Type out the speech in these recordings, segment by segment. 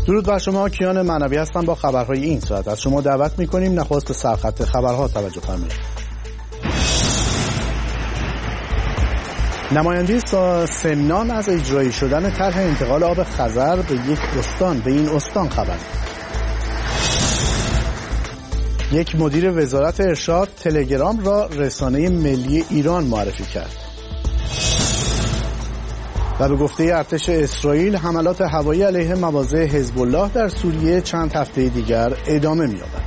درود بر شما، کیان معنوی هستم با خبرهای این ساعت. از شما دعوت می‌کنیم نخست به سرخط خبرها توجه فرمایید. نماینده سمنان از اجرایی شدن طرح انتقال آب خزر به این استان خبر. یک مدیر وزارت ارشاد تلگرام را رسانه ملی ایران معرفی کرد. و به گفته ارتش اسرائیل حملات هوایی علیه مواضع حزب الله در سوریه چند هفته دیگر ادامه می‌یابد.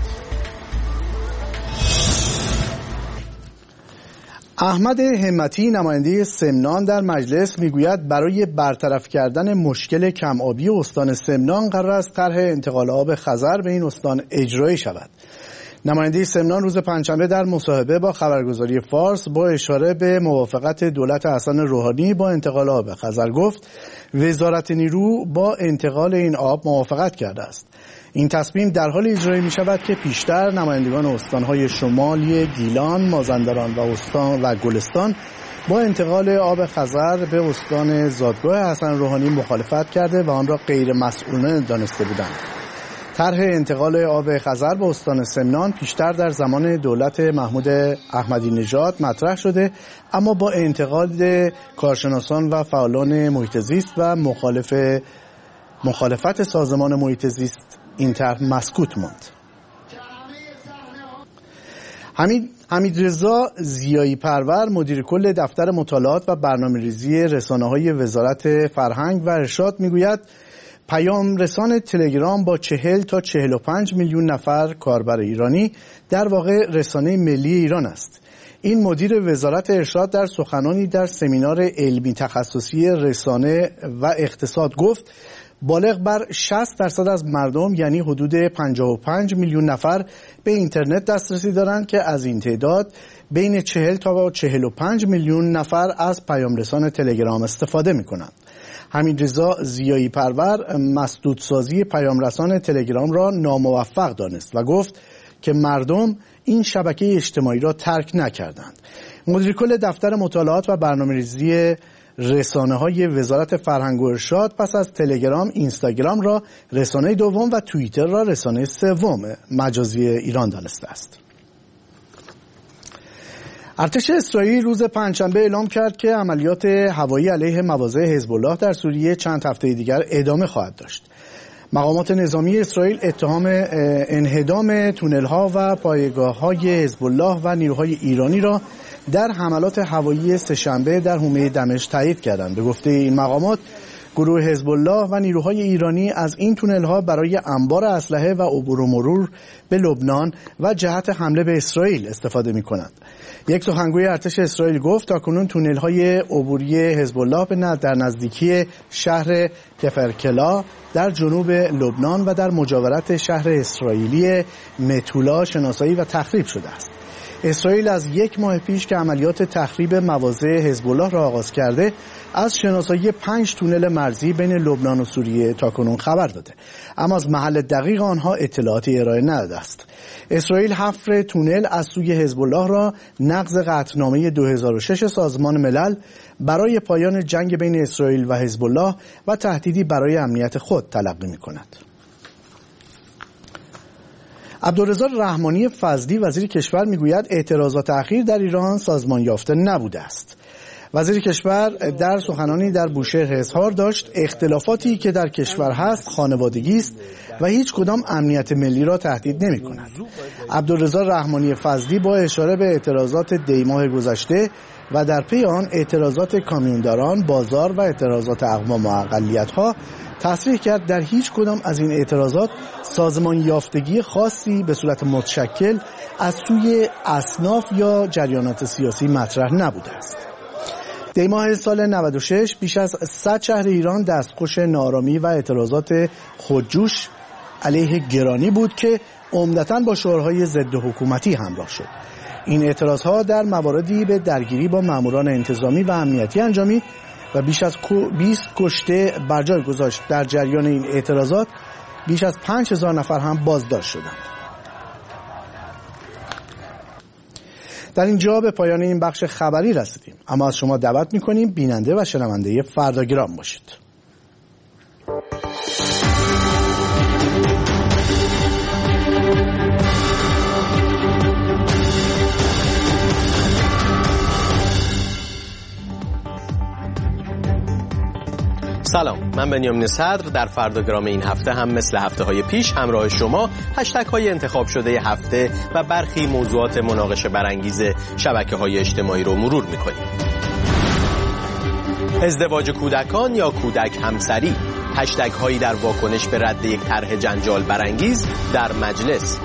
احمد همتی نماینده سمنان در مجلس میگوید برای برطرف کردن مشکل کم‌آبی استان سمنان قرار است طرح انتقال آب خزر به این استان اجرایی شود. نماینده سمنان روز پنجشنبه در مصاحبه با خبرگزاری فارس با اشاره به موافقت دولت حسن روحانی با انتقال آب خزر گفت وزارت نیرو با انتقال این آب موافقت کرده است. این تصمیم در حال اجرایی می شود که پیشتر نمایندگان استانهای شمالی گیلان، مازندران و گلستان با انتقال آب خزر به استان زادگاه حسن روحانی مخالفت کرده و آن را غیر مسئولانه دانسته بودند. طرح انتقال آب خزر به استان سمنان پیشتر در زمان دولت محمود احمدی نژاد مطرح شده، اما با انتقاد کارشناسان و فعالان محیط زیست و مخالفت سازمان محیط زیست این طرح مسکوت ماند. حمیدرضا ضیایی پرور مدیر کل دفتر مطالعات و برنامه‌ریزی رسانه‌های وزارت فرهنگ و ارشاد میگوید پیام رسان تلگرام با 40 تا 45 میلیون نفر کاربر ایرانی در واقع رسانه ملی ایران است. این مدیر وزارت ارشاد در سخنانی در سمینار علمی تخصصی رسانه و اقتصاد گفت بالغ بر 60% از مردم یعنی حدود 55 میلیون نفر به اینترنت دسترسی دارند که از این تعداد بین 40 تا 45 میلیون نفر از پیام رسان تلگرام استفاده می کنند. حمیدرضا ضیایی پرور مسدودسازی پیام رسان تلگرام را ناموفق دانست و گفت که مردم این شبکه اجتماعی را ترک نکردند. مدیر کل دفتر مطالعات و برنامه‌ریزی رسانه‌های وزارت فرهنگ و ارشاد پس از تلگرام، اینستاگرام را رسانه دوم و توییتر را رسانه سوم مجازی ایران دانسته است. ارتش اسرائیل روز پنجشنبه اعلام کرد که عملیات هوایی علیه مواضع حزب الله در سوریه چند هفته دیگر ادامه خواهد داشت. مقامات نظامی اسرائیل اتهام انهدام تونل‌ها و پایگاه‌های حزب الله و نیروهای ایرانی را در حملات هوایی سه‌شنبه در حومه دمشق تایید کردند. به گفته این مقامات گروه حزب الله و نیروهای ایرانی از این تونل‌ها برای انبار اسلحه و عبور و مرور به لبنان و جهت حمله به اسرائیل استفاده می‌کنند. یک سخنگوی ارتش اسرائیل گفت تاکنون تونل‌های عبوری حزب الله در نزدیکی شهر کفرکلا در جنوب لبنان و در مجاورت شهر اسرائیلی متولا شناسایی و تخریب شده است. اسرائیل از یک ماه پیش که عملیات تخریب مواضع حزب الله را آغاز کرده از شناسایی 5 تونل مرزی بین لبنان و سوریه تاکنون خبر داده، اما از محل دقیق آنها اطلاعاتی ارائه نداده است. اسرائیل حفر تونل از سوی حزب الله را نقض قطعنامه 2006 سازمان ملل برای پایان جنگ بین اسرائیل و حزب الله و تهدیدی برای امنیت خود تلقی می‌کند. عبدالرضا رحمانی فضلی وزیر کشور میگوید اعتراضات اخیر در ایران سازمان یافته نبوده است. وزیر کشور در سخنانی در بوشهر اظهار داشت اختلافاتی که در کشور هست خانوادگی است و هیچ کدام امنیت ملی را تهدید نمی کند. عبدالرضا رحمانی فضلی با اشاره به اعتراضات دی‌ماه گذشته و در پی آن اعتراضات کامیونداران، بازار و اعتراضات اقوام و اقلیت‌ها تصریح کرد در هیچ کدام از این اعتراضات سازمان یافتگی خاصی به صورت متشکل از سوی اصناف یا جریانات سیاسی مطرح نبوده است. دی‌ماه سال 96 بیش از 100 شهر ایران دستخوش ناآرامی و اعتراضات خودجوش علیه گرانی بود که عمدتاً با شعارهای ضد حکومتی همراه شد. این اعتراضها در مواردی به درگیری با ماموران انتظامی و امنیتی انجامید و بیش از 20 کشته بر جای گذاشت. در جریان این اعتراضات بیش از 5000 نفر هم بازداشت شدند. در اینجا به پایان این بخش خبری رسیدیم، اما از شما دعوت می‌کنیم بیننده و شنونده فرداگرام باشید. سلام، من بنیامین صدر در فرداگرام این هفته هم مثل هفته‌های پیش همراه شما هشتگ‌های انتخاب شده هفته و برخی موضوعات مناقشه برانگیز شبکه‌های اجتماعی رو مرور می‌کنیم. ازدواج کودکان یا کودک همسری، هشتگ‌هایی در واکنش به رد یک طرح جنجال برانگیز در مجلس.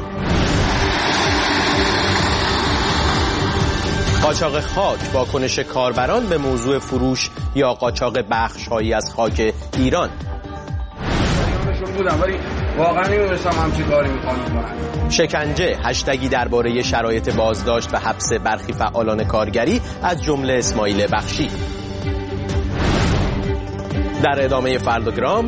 قاچاق خاک، واکنش کاربران به موضوع فروش یا قاچاق بخش‌هایی از خاک ایران. شکنجه، هشتگی درباره شرایط بازداشت و حبس برخی فعالان کارگری از جمله اسماعیل بخشی. در ادامه فرداگرام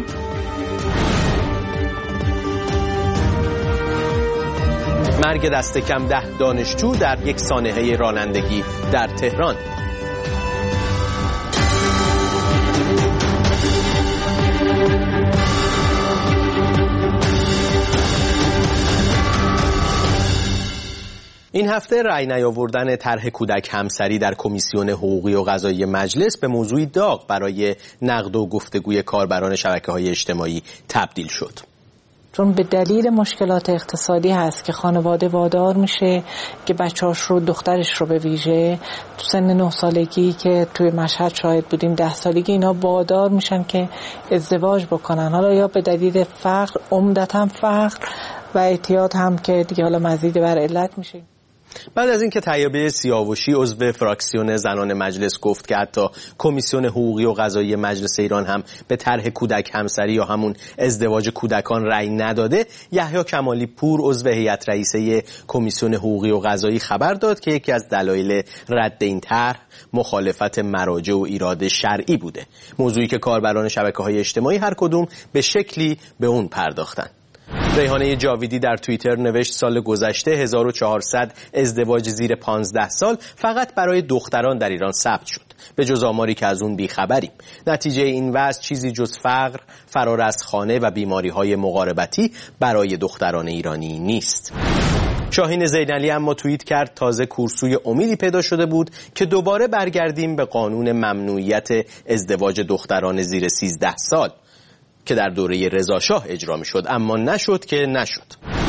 مرگ دست کم 10 دانشجو در یک سانحه رانندگی در تهران. این هفته رأی نیاوردن طرح کودک همسری در کمیسیون حقوقی و قضایی مجلس به موضوعی داغ برای نقد و گفتگوی کاربران شبکه‌های اجتماعی تبدیل شد. چون به دلیل مشکلات اقتصادی هست که خانواده وادار میشه که بچه‌هاش رو، دخترش رو به ویژه تو سن 9 سالگی که توی مشهد شاهد بودیم 10 سالگی، اینا وادار میشن که ازدواج بکنن، حالا یا به دلیل فقر، عمدتاً فقر و اعتیاد هم که دیگه حالا مزید بر علت میشه. بعد از اینکه طیابه سیاوشی عضو فراکسیون زنان مجلس گفت که حتی کمیسیون حقوقی و قضایی مجلس ایران هم به طرح کودک همسری یا همون ازدواج کودکان رأی نداده، یحیی کمالی پور عضو هیئت رئیسه کمیسیون حقوقی و قضایی خبر داد که یکی از دلایل رد این طرح مخالفت مراجع و ایراد شرعی بوده، موضوعی که کاربران شبکه‌های اجتماعی هر کدوم به شکلی به اون پرداختن. ریحانه جاویدی در توییتر نوشت سال گذشته 1400 ازدواج زیر 15 سال فقط برای دختران در ایران ثبت شد، به جز آماری که از اون بیخبریم. نتیجه این وضع چیزی جز فقر، فرار از خانه و بیماری‌های مقاربتی برای دختران ایرانی نیست. شاهین زینعلی اما توییت کرد تازه کورسوی امیدی پیدا شده بود که دوباره برگردیم به قانون ممنوعیت ازدواج دختران زیر 13 سال که در دوره رضاشاه اجرا می‌شد، اما نشد که نشد.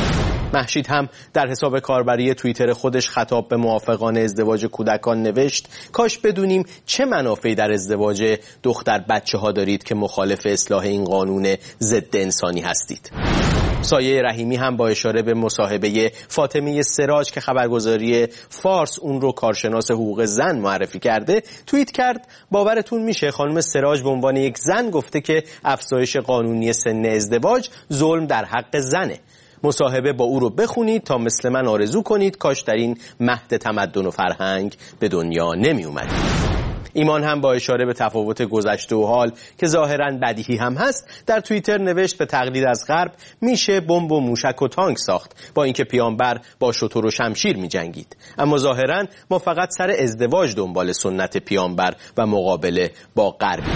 مهشید هم در حساب کاربری توییتر خودش خطاب به موافقان ازدواج کودکان نوشت کاش بدونیم چه منافعی در ازدواج دختر بچه‌ها دارید که مخالف اصلاح این قانون ضد انسانی هستید. سایه رحیمی هم با اشاره به مصاحبه فاطمه سراج که خبرگزاری فارس اون رو کارشناس حقوق زن معرفی کرده توییت کرد باورتون میشه خانم سراج به عنوان یک زن گفته که افزایش قانونی سن ازدواج ظلم در حق زنه. مصاحبه با او رو بخونید تا مثل من آرزو کنید کاش در این مهد تمدن و فرهنگ به دنیا نمی اومدید. ایمان هم با اشاره به تفاوت گذشته و حال که ظاهراً بدیهی هم هست در توییتر نوشت به تقلید از غرب میشه بمب و موشک و تانک ساخت با اینکه پیامبر با شتر و شمشیر میجنگید، اما ظاهراً ما فقط سر ازدواج دنبال سنت پیامبر و مقابله با غربی.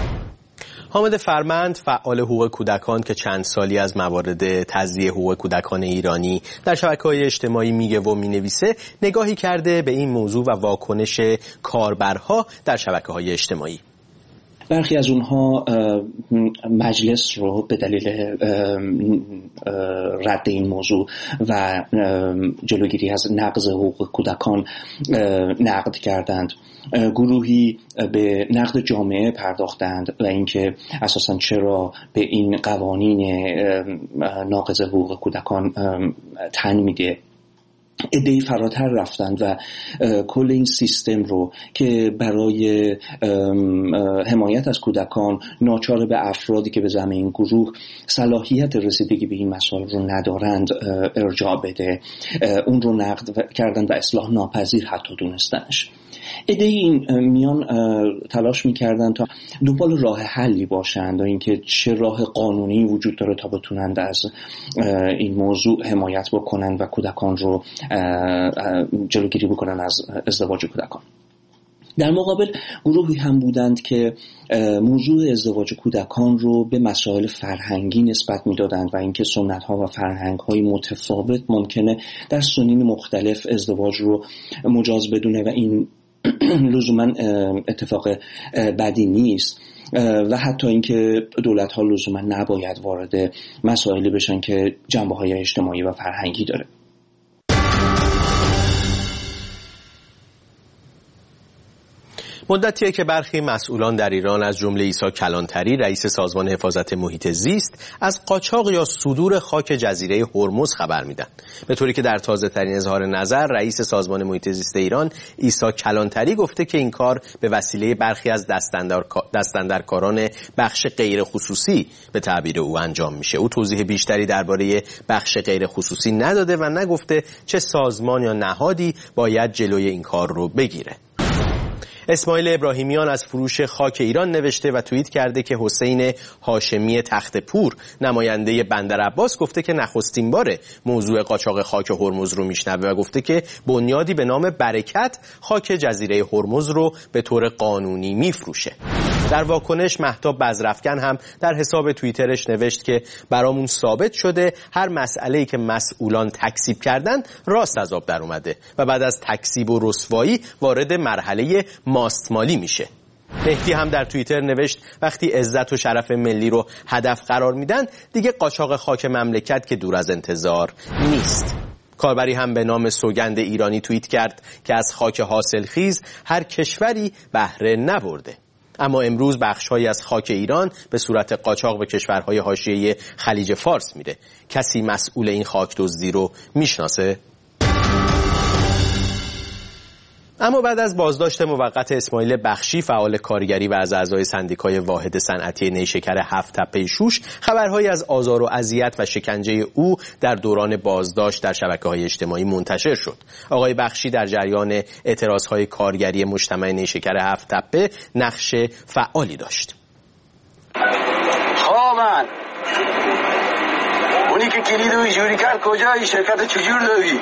حامد فرمند فعال حقوق کودکان که چند سالی از موارد تضییع حقوق کودکان ایرانی در شبکه‌های اجتماعی میگه و مینویسه نگاهی کرده به این موضوع و واکنش کاربرها در شبکه‌های اجتماعی. برخی از اونها مجلس رو به دلیل رد این موضوع و جلوگیری از نقض حقوق کودکان نقد کردند. گروهی به نقد جامعه پرداختند و اینکه اساساً چرا به این قوانین ناقض حقوق کودکان تن میده. عده‌ای فراتر رفتند و کل این سیستم رو که برای حمایت از کودکان ناچار به افرادی که به زعم این گروه صلاحیت رسیدگی به این مسائل رو ندارند ارجاع بده، اون رو نقد کردند و اصلاح ناپذیر حتی دونستنش. عده‌ای این میان تلاش می‌کردن تا دنبال راه حلی باشند و اینکه چه راه قانونی وجود داره تا بتونند از این موضوع حمایت بکنند و کودکان رو جلوگیری بکنن از ازدواج کودکان. در مقابل گروهی هم بودند که موضوع ازدواج کودکان رو به مسائل فرهنگی نسبت میدادند و اینکه سنت‌ها و فرهنگ‌های متفاوت ممکنه در سنین مختلف ازدواج رو مجاز بدونه و این لزوما اتفاق بدی نیست. و حتی اینکه دولت‌ها لزوما نباید وارد مسائلی بشن که جنبه‌های اجتماعی و فرهنگی داره. مدتیه که برخی مسئولان در ایران از جمله عیسی کلانتری رئیس سازمان حفاظت محیط زیست از قاچاق یا صدور خاک جزیره هرمز خبر میدن، به طوری که در تازه ترین اظهار نظر رئیس سازمان محیط زیست ایران عیسی کلانتری گفته که این کار به وسیله برخی از دستاندرکاران بخش غیر خصوصی به تعبیر او انجام میشه. او توضیح بیشتری درباره بخش غیر خصوصی نداده و نگفته چه سازمان یا نهادی باید جلوی این کار رو بگیره. اسماعیل ابراهیمیان از فروش خاک ایران نوشته و توییت کرده که حسین هاشمی تخت‌پور نماینده بندرعباس گفته که نخستین باره موضوع قاچاق خاک هرمز رو میشنوه و گفته که بنیادی به نام برکت خاک جزیره هرمز رو به طور قانونی میفروشه. در واکنش مهتاب بزرافکن هم در حساب توییترش نوشت که برامون ثابت شده هر مسئله‌ای که مسئولان تکذیب کردن راست از آب در اومده و بعد از تکذیب و رسوایی وارد مرحله ماستمالی میشه. مهدی هم در توییتر نوشت وقتی عزت و شرف ملی رو هدف قرار میدن دیگه قاچاق خاک مملکت که دور از انتظار نیست. کاربری هم به نام سوگند ایرانی توییت کرد که از خاک حاصلخیز هر کشوری بهره نبرده، اما امروز بخش‌هایی از خاک ایران به صورت قاچاق به کشورهای حاشیه خلیج فارس میره. کسی مسئول این خاک دزدی رو میشناسه؟ اما بعد از بازداشت موقت اسماعیل بخشی فعال کارگری و از اعضای سندیکای واحد صنعتی نیشکر 7 تپه شوش، خبرهایی از آزار و اذیت و شکنجه او در دوران بازداشت در شبکه‌های اجتماعی منتشر شد. آقای بخشی در جریان اعتراضهای کارگری مجتمع نیشکر 7 تپه نقش فعالی داشت. من اونی که کلیدو اینجوری کرد کجایی؟ شرکت چجور داری؟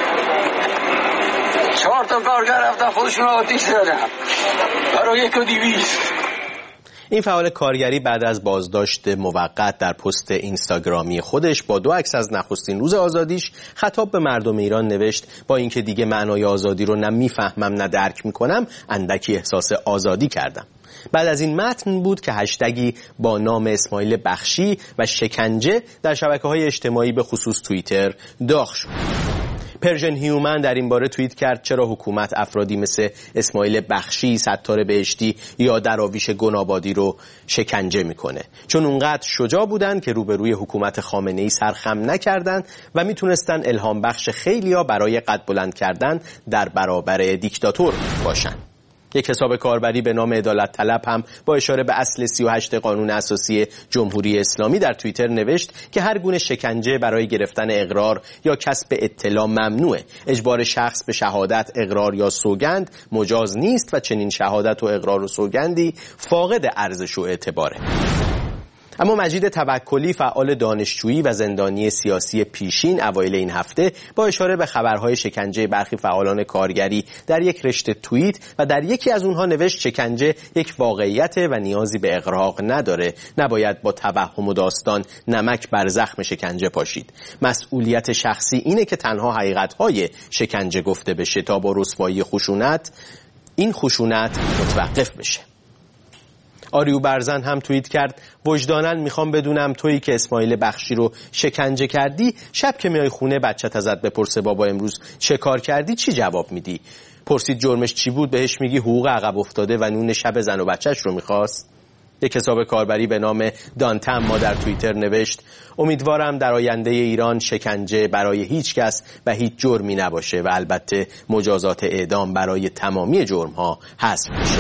4 تا کارگر رفتن خودشون آتیش زدن برای 1,200. این فعال کارگری بعد از بازداشت موقت در پست اینستاگرامی خودش با 2 عکس از نخستین روز آزادیش خطاب به مردم ایران نوشت با اینکه دیگه معنای آزادی رو نه میفهمم نه درک میکنم، اندکی احساس آزادی کردم. بعد از این متن بود که هشتگی با نام اسماعیل بخشی و شکنجه در شبکه‌های اجتماعی به خصوص توییتر داغ شد. پرژن هیومن در این باره توییت کرد چرا حکومت افرادی مثل اسماعیل بخشی، ستار بهشتی یا دراویش گنابادی رو شکنجه میکنه؟ چون اونقدر شجاع بودن که روبروی حکومت خامنه‌ای سرخم نکردن و میتونستن الهام بخش خیلیا برای قد بلند کردن در برابر دیکتاتور باشن. یک حساب کاربری به نام عدالت طلب هم با اشاره به اصل 38 قانون اساسی جمهوری اسلامی در توییتر نوشت که هر گونه شکنجه برای گرفتن اقرار یا کسب اطلاع ممنوعه. اجبار شخص به شهادت، اقرار یا سوگند مجاز نیست و چنین شهادت و اقرار و سوگندی فاقد ارزش و اعتباره. اما مجید توکلی فعال دانشجویی و زندانی سیاسی پیشین اوایل این هفته با اشاره به خبرهای شکنجه برخی فعالان کارگری در یک رشته توییت و در یکی از اونها نوشت شکنجه یک واقعیت و نیازی به اغراق نداره، نباید با توهم و داستان نمک بر زخم شکنجه پاشید. مسئولیت شخصی اینه که تنها حقیقتهای شکنجه گفته بشه تا با رسوایی خشونت این خشونت متوقف بشه. آریو برزن هم توییت کرد وجداناً میخوام بدونم تویی که اسماعیل بخشی رو شکنجه کردی، شب که میای خونه بچت ازت بپرسه بابا امروز چه کار کردی چی جواب میدی؟ پرسید جرمش چی بود بهش میگی حقوق عقب افتاده و نون شب زن و بچهش رو میخواست؟ یک حساب کاربری به نام دانتم ما در توییتر نوشت امیدوارم در آینده ایران شکنجه برای هیچ کس و هیچ جرمی نباشه و البته مجازات اعدام برای تمامی جرم‌ها حذف بشه.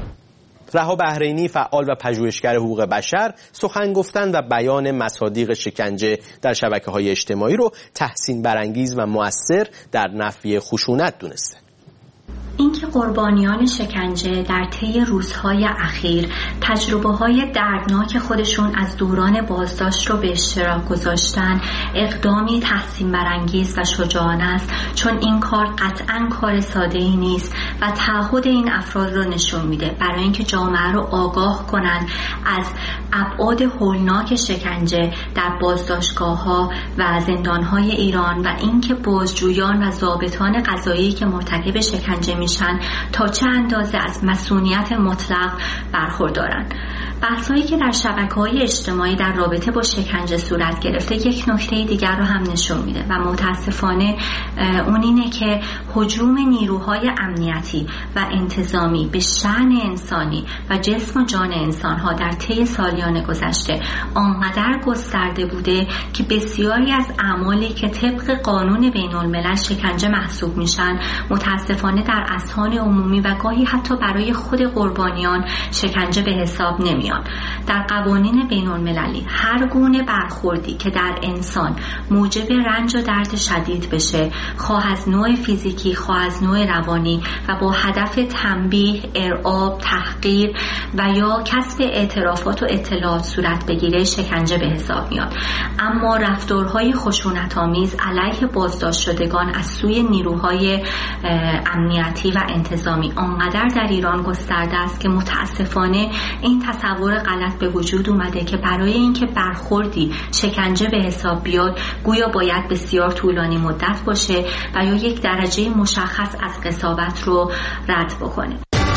رها بحرینی فعال و پژوهشگر حقوق بشر سخن گفتن و بیان مصادیق شکنجه در شبکه‌های اجتماعی رو تحسین برانگیز و مؤثر در نفی خشونت دونسته. اینکه قربانیان شکنجه در طی روزهای اخیر تجربه‌های دردناک خودشون از دوران بازداشت رو به اشتراک گذاشتن اقدامی تحسین برانگیز و شجاعانه است، چون این کار قطعاً کار ساده‌ای نیست و تعهد این افراد رو نشون میده برای اینکه جامعه رو آگاه کنن از ابعاد هولناک شکنجه در بازداشتگاه‌ها و زندان‌های ایران و اینکه بازجویان و ضابطان قضایی که مرتکب شکنجه میشن تا چه اندازه از مسئولیت مطلق برخوردارن. بحث‌هایی که در شبکه‌های اجتماعی در رابطه با شکنجه صورت گرفته یک نکته دیگر رو هم نشون میده و متاسفانه اون اینه که هجوم نیروهای امنیتی و انتظامی به شأن انسانی و جسم و جان انسان‌ها در طی سالیان گذشته آنقدر گسترده بوده که بسیاری از اعمالی که طبق قانون بین‌الملل شکنجه محسوب میشن متاسفانه در اذهان عمومی و گاهی حتی برای خود قربانیان شکنجه به حساب نمیان. در قوانین بین‌المللی هر گونه برخوردی که در انسان موجب رنج و درد شدید بشه، خواه از نوع فیزیکی خواه از نوع روانی و با هدف تنبیه، ارعاب، تحقیر و یا کسب اعترافات و اطلاعات صورت بگیره شکنجه به حساب میاد. اما رفتارهای خشونت‌آمیز علیه بازداشت شدگان از سوی نیروهای امنیتی و انتظامی آنقدر در ایران گسترده است که متاسفانه این تصور غلط به وجود اومده که برای اینکه برخوردی شکنجه به حساب بیاد گویا باید بسیار طولانی مدت باشه و یا یک درجه مشخص از قساوت رو رد بکنه.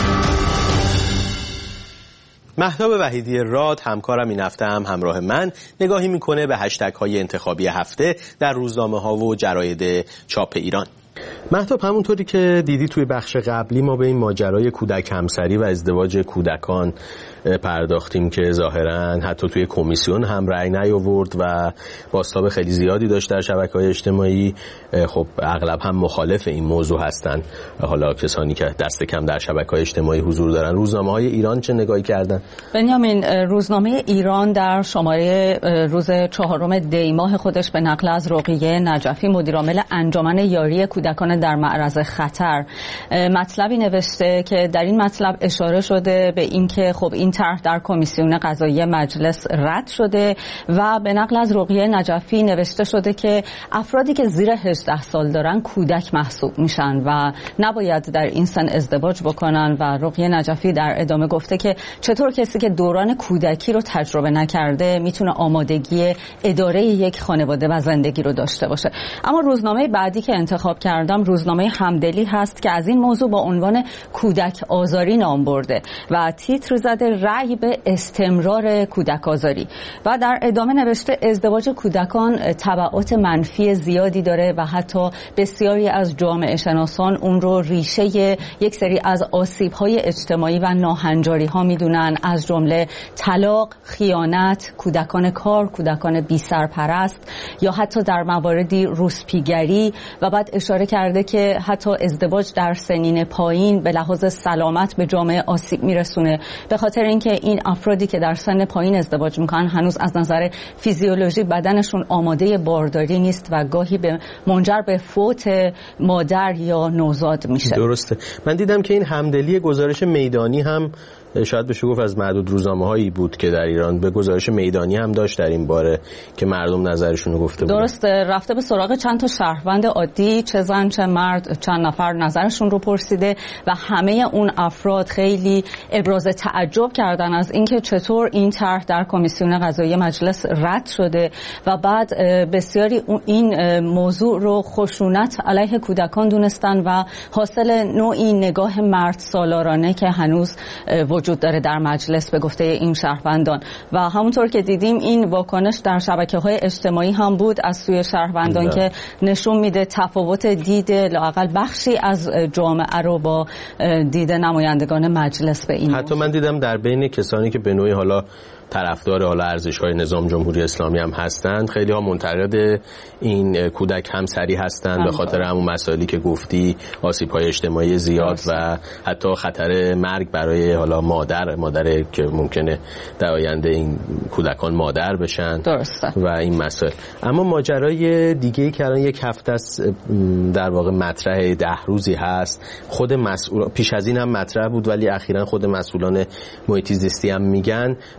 مهتاب وحیدی راد همکارم این هفته هم همراه من نگاهی میکنه به هشتگ های انتخابی هفته در روزنامه ها و جراید چاپ ایران. مهتاب، همونطوری که دیدی توی بخش قبلی ما به این ماجرای کودک همسری و ازدواج کودکان پرداختیم که ظاهراً حتی توی کمیسیون هم رأی نیاورد و بازتاب خیلی زیادی داشت در شبکه‌های اجتماعی. خب اغلب هم مخالف این موضوع هستن، حالا کسانی که دست کم در شبکه‌های اجتماعی حضور دارن. روزنامه‌های ایران چه نگاهی کردن؟ بنیامین، روزنامه ایران در شماره روز 4 دی ماه خودش به نقل از رقیه نجفی مدیرعامل انجمن یاری کودکان در معرض خطر مطلبی نوشته که در این مطلب اشاره شده به اینکه خب این طرح در کمیسیون قضایی مجلس رد شده و به نقل از رقیه نجفی نوشته شده که افرادی که زیر 18 سال دارن کودک محسوب میشن و نباید در این سن ازدواج بکنن. و رقیه نجفی در ادامه گفته که چطور کسی که دوران کودکی رو تجربه نکرده میتونه آمادگی اداره یک خانواده و زندگی رو داشته باشه. اما روزنامه بعدی که انتخاب کردم روزنامه همدلی هست که از این موضوع با عنوان کودک آزاری نام برده و تیتر زده رأی به استمرار کودک آزاری و در ادامه نوشته ازدواج کودکان تبعات منفی زیادی داره و حتی بسیاری از جامعه شناسان اون رو ریشه یک سری از آسیب‌های اجتماعی و ناهنجاری‌ها میدونن، از جمله طلاق، خیانت، کودکان کار، کودکان بی سرپرست یا حتی در مواردی روسپیگری. و بعد اشاره کرده که حتی ازدواج در سنین پایین به لحاظ سلامت به جامعه آسیب میرسونه، به خاطر اینکه این افرادی که در سن پایین ازدواج میکنن هنوز از نظر فیزیولوژی بدنشون آماده بارداری نیست و گاهی به منجر به فوت مادر یا نوزاد میشه. درسته. من دیدم که این همدلی گزارش میدانی هم شاید بشه گفت از معدود روزنامه‌هایی بود که در ایران به گزارش میدانی هم داشت در این باره که مردم نظرشون رو گفته بودن. درسته، رفته به سراغ چند تا شهروند عادی، چه زن چه مرد، چند نفر نظرشون رو پرسیده و همه اون افراد خیلی ابراز تعجب کردن از اینکه چطور این طرح در کمیسیون قضایی مجلس رد شده و بعد بسیاری این موضوع رو خشونت علیه کودکان دونستن و حاصل نوعی نگاه مرد سالارانه که هنوز وجود داره در مجلس به گفته این شهروندان. و همونطور که دیدیم این واکنش در شبکه‌های اجتماعی هم بود از سوی شهروندان که نشون میده تفاوت دید لااقل بخشی از جامعه رو با دید نمایندگان مجلس به این حتی من دیدم در بین کسانی که به نوعی حالا طرفدار حالا ارزش‌های نظام جمهوری اسلامی هم هستند، خیلی ها منتقد این کودک همسری هستند به خاطر همون مسائلی که گفتی، آسیب‌های اجتماعی زیاد و حتی خطر مرگ برای حالا مادر که ممکنه در آینده این کودکان مادر بشن. درسته. و این مسائل. اما ماجرای دیگه‌ای که الان یک هفته است در واقع مطرح 10 روزی هست، خود مسئول پیش از این هم مطرح بود ولی اخیراً خود مسئولان محیط زیستی هم میگن ماجرای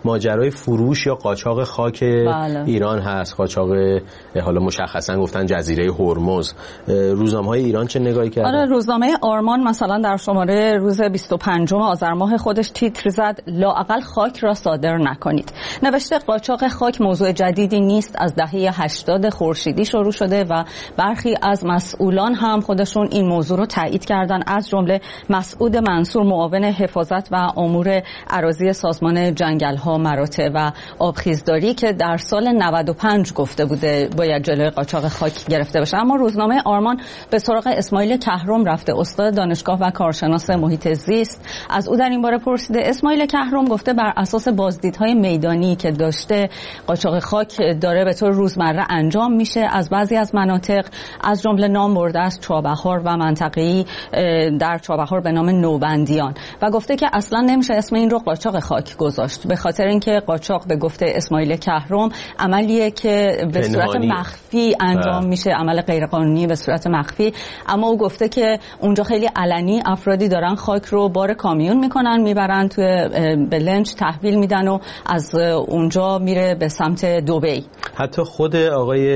درباره فروش یا قاچاق خاک ایران هست، قاچاق حالا مشخصا گفتن جزیره هرمز. روزنامه‌های ایران چه نگاهی کردن؟ آره، روزنامه آرمان مثلا در شماره روز 25 آذر ماه خودش تیتر زد لااقل خاک را صادر نکنید. نوشته قاچاق خاک موضوع جدیدی نیست، از دهه 80 خورشیدی شروع شده و برخی از مسئولان هم خودشون این موضوع رو تایید کردن، از جمله مسعود منصور معاون حفاظت و امور اراضی سازمان جنگل‌ها، مراتع و آبخیزداری که در سال 95 گفته بوده باید جلوی قاچاق خاک گرفته بشه. اما روزنامه آرمان به سراغ اسماعیل کهرم رفته، استاد دانشگاه و کارشناس محیط زیست. از او در این باره پرسیده. اسماعیل کهرم گفته بر اساس بازدیدهای میدانی که داشته قاچاق خاک داره به طور روزمره انجام میشه از بعضی از مناطق، از جمله نام برده از چابهار و منطقه‌ای در چابهار به نام نوبندیان، و گفته که اصلا نمیشه اسم این رو قاچاق خاک گذاشت، به خاطر اینکه قاچاق به گفته اسماعیل کهرم عملیه که به صورت مخفی انجام میشه، عمل غیرقانونی به صورت مخفی. اما او گفته که اونجا خیلی علنی افرادی دارن خاک رو بار کامیون میکنن، میبرن توی به لنج تحویل میدن و از اونجا میره به سمت دبی. حتی خود آقای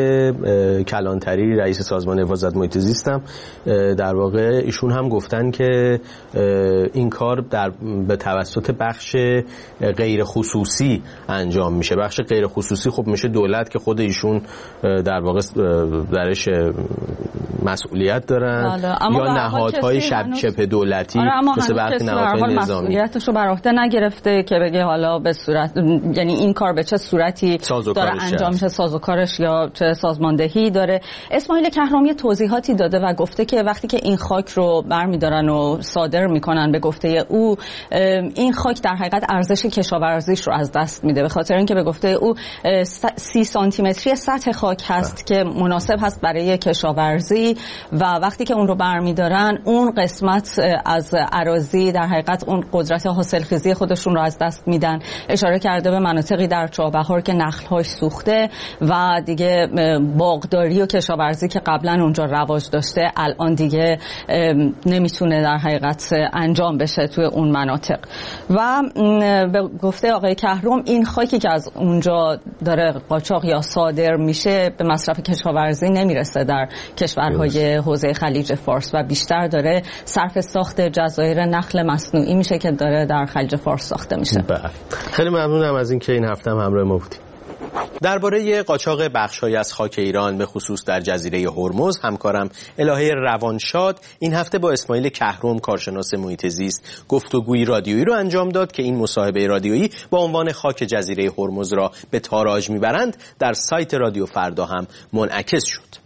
کلانتری رئیس سازمان حفاظت محیط زیست هم در واقع ایشون هم گفتن که این کار به توسط بخش غیر خصوصی انجام میشه. بخش غیر خصوصی خب میشه دولت که خود ایشون در واقع درش مسئولیت دارن یا نهادهای شبه دولتی مثل برخی نهادهای نظامی مسئولیتش رو بر عهده نگرفته که بگه حالا به صورت، یعنی این کار به چه صورتی داره انجام میشه، سازوکارش یا چه سازماندهی داره. اسماعیل کهرم یه توضیحاتی داده و گفته که وقتی که این خاک رو برمیدارن و صادر میکنن، به گفته او این خاک در حقیقت ارزش کشاورزیش رو از دست میده، به خاطر اینکه به گفته او 30 سانتی متری سطح خاک هست که مناسب هست برای کشاورزی و وقتی که اون رو برمیدارن اون قسمت از اراضی در حقیقت اون قدرت حاصلخیزی خودشون رو از دست میدن. اشاره کرده به مناطقی در چابهار که نخل‌هاش سوخته و دیگه باغداری و کشاورزی که قبلا اونجا رواج داشته الان دیگه نمیتونه در حقیقت انجام بشه توی اون مناطق. و به گفته آقای کهرم این خاکی که از اونجا داره قاچاق یا صادر میشه به مصرف کشاورزی نمیرسه در کشورهای حوزه خلیج فارس و بیشتر داره صرف ساخت جزایر نخل مصنوعی میشه که داره در خلیج فارس ساخته میشه. خیلی ممنونم از اینکه این هفته هم همراه ما بودید. درباره قاچاق بخش‌هایی از خاک ایران به خصوص در جزیره هرمز همکارم الهه روانشاد این هفته با اسماعیل کهرم کارشناس محیط زیست گفتگوی رادیویی رو انجام داد که این مصاحبه رادیویی با عنوان خاک جزیره هرمز را به تاراج میبرند در سایت رادیو فردا هم منعکس شد.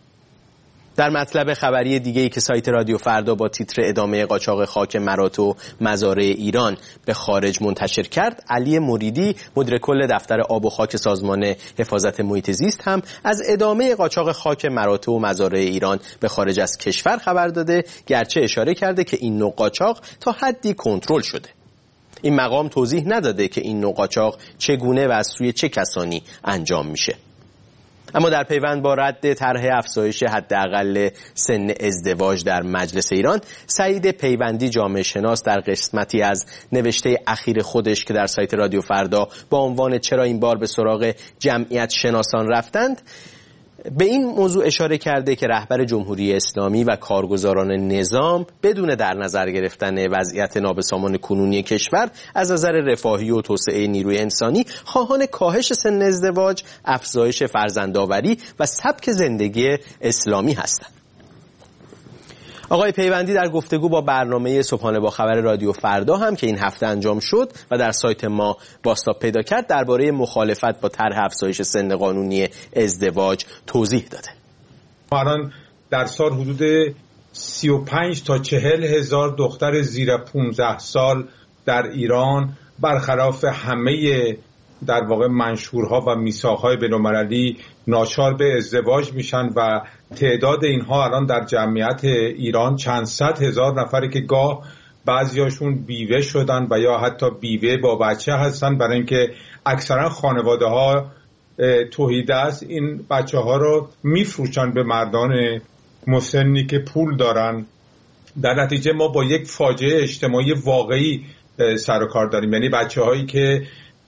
در مطلب خبری دیگه‌ای که سایت رادیو فردا با تیتر ادامه قاچاق خاک مراتع و مزارع ایران به خارج منتشر کرد، علی مریدی مدیر کل دفتر آب و خاک سازمان حفاظت محیط زیست هم از ادامه قاچاق خاک مراتع و مزارع ایران به خارج از کشور خبر داده، گرچه اشاره کرده که این نوع قاچاق تا حدی کنترل شده. این مقام توضیح نداده که این نوع قاچاق چگونه و از سوی چه کسانی انجام میشه. اما در پیوند با رد طرح افزایش حداقل سن ازدواج در مجلس ایران، سعید پیوندی جامعه شناس در قسمتی از نوشته اخیر خودش که در سایت رادیو فردا با عنوان چرا این بار به سراغ جمعیت شناسان رفتند، به این موضوع اشاره کرده که رهبر جمهوری اسلامی و کارگزاران نظام بدون در نظر گرفتن وضعیت نابسامان کنونی کشور از نظر رفاهی و توسعه نیروی انسانی خواهان کاهش سن ازدواج، افزایش فرزندآوری و سبک زندگی اسلامی هستند. آقای پیوندی در گفتگو با برنامه صبحانه با خبر رادیو فردا هم که این هفته انجام شد و در سایت ما بازتاب پیدا کرد درباره مخالفت با طرح افزایش سن قانونی ازدواج توضیح داده. الان در سال حدود 35 تا 40 هزار دختر زیر 15 سال در ایران برخلاف همه در واقع منشورها و میثاقهای بین‌المللی ناچار به ازدواج میشن و تعداد اینها الان در جمعیت ایران چند صد هزار نفره که گاه بعضیاشون بیوه شدن و یا حتی بیوه با بچه هستن، برای اینکه اکثرا خانواده ها توحیدست این بچه ها رو میفروشن به مردان مسنی که پول دارن. در نتیجه ما با یک فاجعه اجتماعی واقعی سر و کار داریم، یعنی بچه هایی که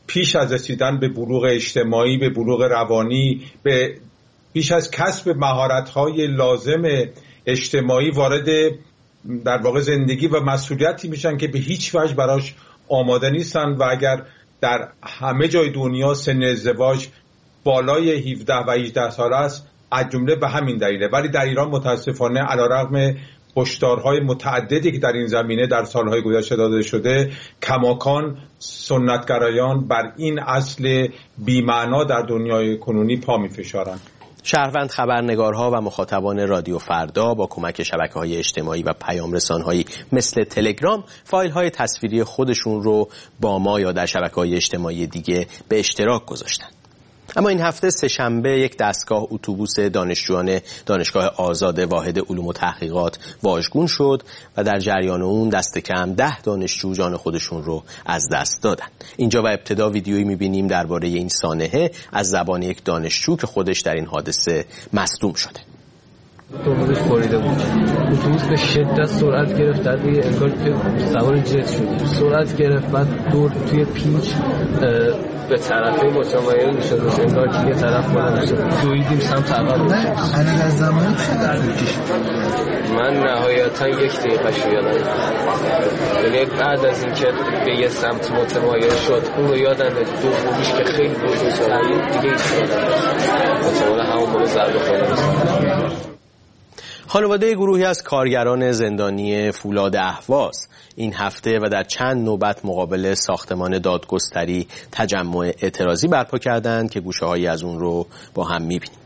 پیش از رسیدن به بلوغ اجتماعی، به بلوغ روانی، به پیش از کسب مهارت‌های لازم اجتماعی وارد در واقع زندگی و مسئولیتی میشن که به هیچ وجه براش آماده نیستن و اگر در همه جای دنیا سن ازدواج بالای 17 و 18 ساله است از جمله به همین دلیله. ولی در ایران متاسفانه علیرغم هشدارهای متعددی که در این زمینه در سالهای گذشته داده شده، کماکان سنتگرایان بر این اصل بی‌معنا در دنیای کنونی پا می‌فشارند. شهروند خبرنگارها و مخاطبان رادیو فردا با کمک شبکه‌های اجتماعی و پیام‌رسان‌هایی مثل تلگرام فایل‌های تصویری خودشون رو با ما یا در شبکه‌های اجتماعی دیگه به اشتراک گذاشتن. اما این هفته سه‌شنبه یک دستگاه اتوبوس دانشجویان دانشگاه آزاد واحد علوم و تحقیقات واژگون شد و در جریان اون دست کم 10 دانشجو جان خودشون رو از دست دادن. اینجا و ابتدا ویدیویی می‌بینیم درباره این سانحه از زبان یک دانشجو که خودش در این حادثه مصدوم شده. اتوبوس خوریده بود. اتوبوس به شدت سرعت گرفت، در دیگه انگار که سوار جت شد. سرعت گرفت بعد دور توی پیچ به طرفه متمایل میشد، انگار که یه طرف بالا میشد. دویدیم سمت عقب. الان از زمان چقدر کشید؟ من نهایتا 1 دقیقه شو یادم. یعنی بعد از اینکه به یه سمت متمایل شد اون رو یادم دومیش که خیلی بود دیگه احتمال همون موقع ضربه خورد. خانواده گروهی از کارگران زندانی فولاد اهواز این هفته و در چند نوبت مقابل ساختمان دادگستری تجمع اعتراضی برپا کردند که گوشه‌هایی از اون رو با هم می‌بینیم.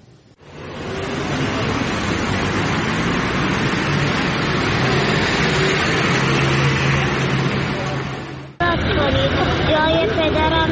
جای پدرم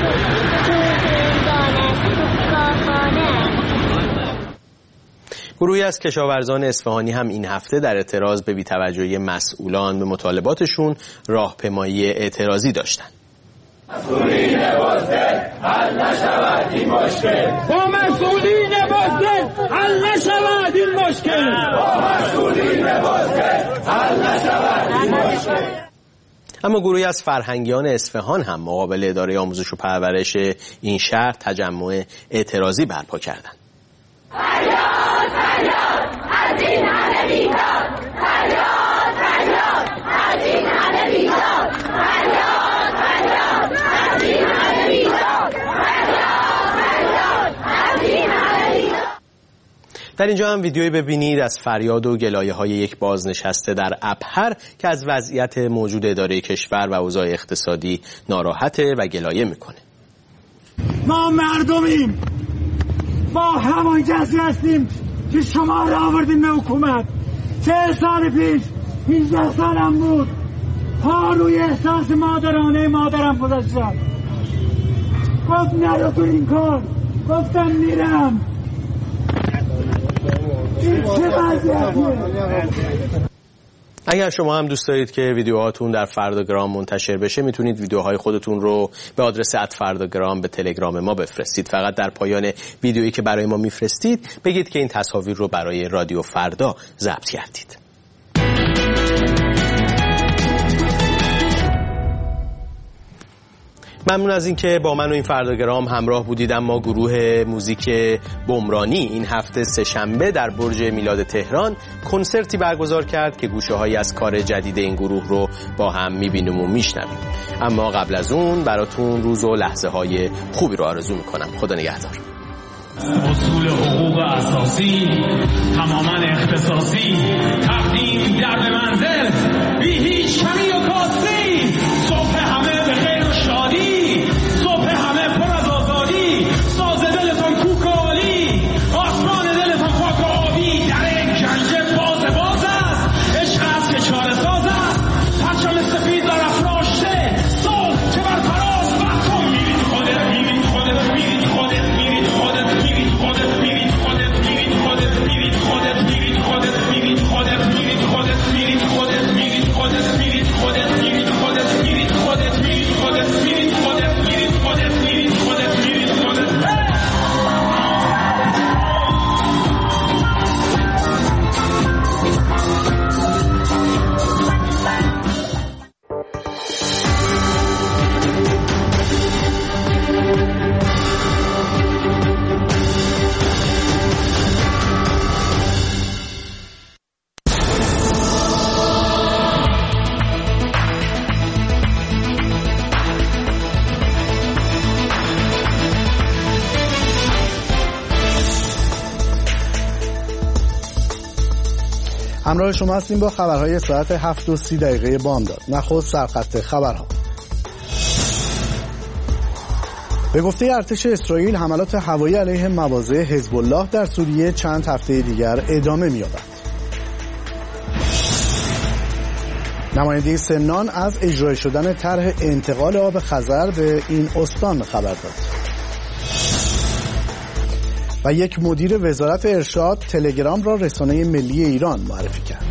گروهی از کشاورزان اصفهانی هم این هفته در اعتراض به بی‌توجهی مسئولان به مطالباتشون راهپیمایی اعتراضی داشتند. مسئولین بزدل حل نشود این مشکل. با مسئولین بزدل حل نشود این مشکل. با مسئولین بزدل حل نشود این مشکل. اما گروهی از فرهنگیان اصفهان هم مقابل اداره آموزش و پرورش این شهر تجمع اعتراضی برپا کردند. فریاد فریاد از این همه بیداد، فریاد فریاد از این همه بیداد، فریاد فریاد از این همه بیداد، فریاد فریاد از این همه بیداد. در اینجا هم ویدیویی ببینید از فریاد و گلایه‌های یک بازنشسته در ابهر که از وضعیت موجود اداره کشور و اوضاع اقتصادی ناراحته و گلایه میکنه. ما مردمیم، ما همان کسی هستیم که شما را آوردیم به حکومت. 40 سال پیش 18 سالم بود، پا روی احساس مادرانه مادرم گذاشتم. گفت نرو تو این کار، گفتم میرم. این چه وضعیتیه؟ اگر شما هم دوست دارید که ویدیوهاتون در فرداگرام منتشر بشه میتونید ویدیوهای خودتون رو به آدرس @فرداگرام به تلگرام ما بفرستید. فقط در پایان ویدیویی که برای ما میفرستید بگید که این تصاویر رو برای رادیو فردا ضبط کردید. ممنون از اینکه با من و این فرداگرام همراه بودید. اما گروه موزیک بمرانی این هفته سه‌شنبه در برج میلاد تهران کنسرتی برگزار کرد که گوشه‌هایی از کار جدید این گروه رو با هم می‌بینیم و می‌شنویم. اما قبل از اون براتون روز و لحظه‌های خوبی رو آرزو می‌کنم. خدا نگهدار. اصول حقوق اساسی تماما اختصاصی، تقدیم در به منزل بی هیچ کمی و کاستی، صبح همه به خیر و شادی، صبح همه پر از آزادی، ساز دلتان کوک و عالی، آسمان دلتان خاک و آبی، در این گنج باز است، عشق است که چاره ساز است، پرچم سفید در افراشته، صبح که بر فراز وقتم میرید خودت، میرید خودت، میرید خودت، میرید خودت، میرید خودت، میرید خودت، میرید خودت، میرید خودت، میرید خودت، میرید خودت، میرید خودت، میرید خودت، میرید خودت، میرید خودت، میرید همراه شما هستیم با خبرهای ساعت 7:30 بامداد. نخست سرخط خبرها. به گفته ارتش اسرائیل حملات هوایی علیه مواضع حزب الله در سوریه چند هفته دیگر ادامه می‌یابد. نماینده سمنان از اجرای شدن طرح انتقال آب خزر به این استان خبر داد. و یک مدیر وزارت ارشاد تلگرام را رسانه ملی ایران معرفی کرد.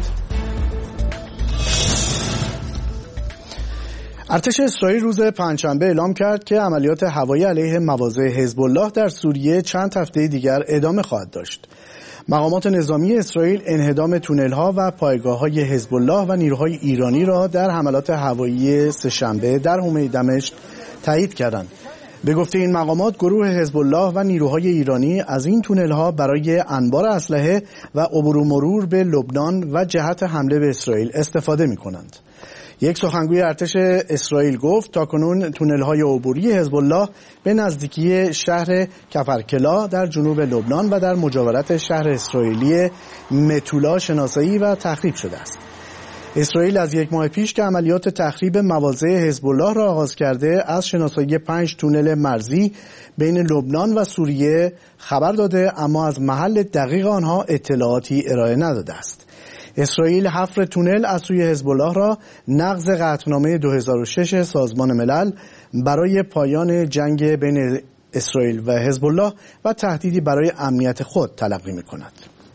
ارتش اسرائیل روز پنجشنبه اعلام کرد که عملیات هوایی علیه مواضع حزب الله در سوریه چند هفته دیگر ادامه خواهد داشت. مقامات نظامی اسرائیل انهدام تونل‌ها و پایگاه‌های حزب الله و نیروهای ایرانی را در حملات هوایی سه‌شنبه در حومه دمشق تایید کردند. به گفته این مقامات گروه حزب الله و نیروهای ایرانی از این تونل‌ها برای انبار اسلحه و عبور و مرور به لبنان و جهت حمله به اسرائیل استفاده می‌کنند. یک سخنگوی ارتش اسرائیل گفت تاکنون تونل‌های عبوری حزب الله به نزدیکی شهر کفرکلا در جنوب لبنان و در مجاورت شهر اسرائیلی متولا شناسایی و تخریب شده است. اسرائیل از یک ماه پیش که عملیات تخریب مواضع حزب الله را آغاز کرده از شناسایی 5 تونل مرزی بین لبنان و سوریه خبر داده، اما از محل دقیق آنها اطلاعاتی ارائه نداده است. اسرائیل حفر تونل از سوی حزب الله را نقض قطعنامه 2006 سازمان ملل برای پایان جنگ بین اسرائیل و حزب الله و تهدیدی برای امنیت خود تلقی می‌کند.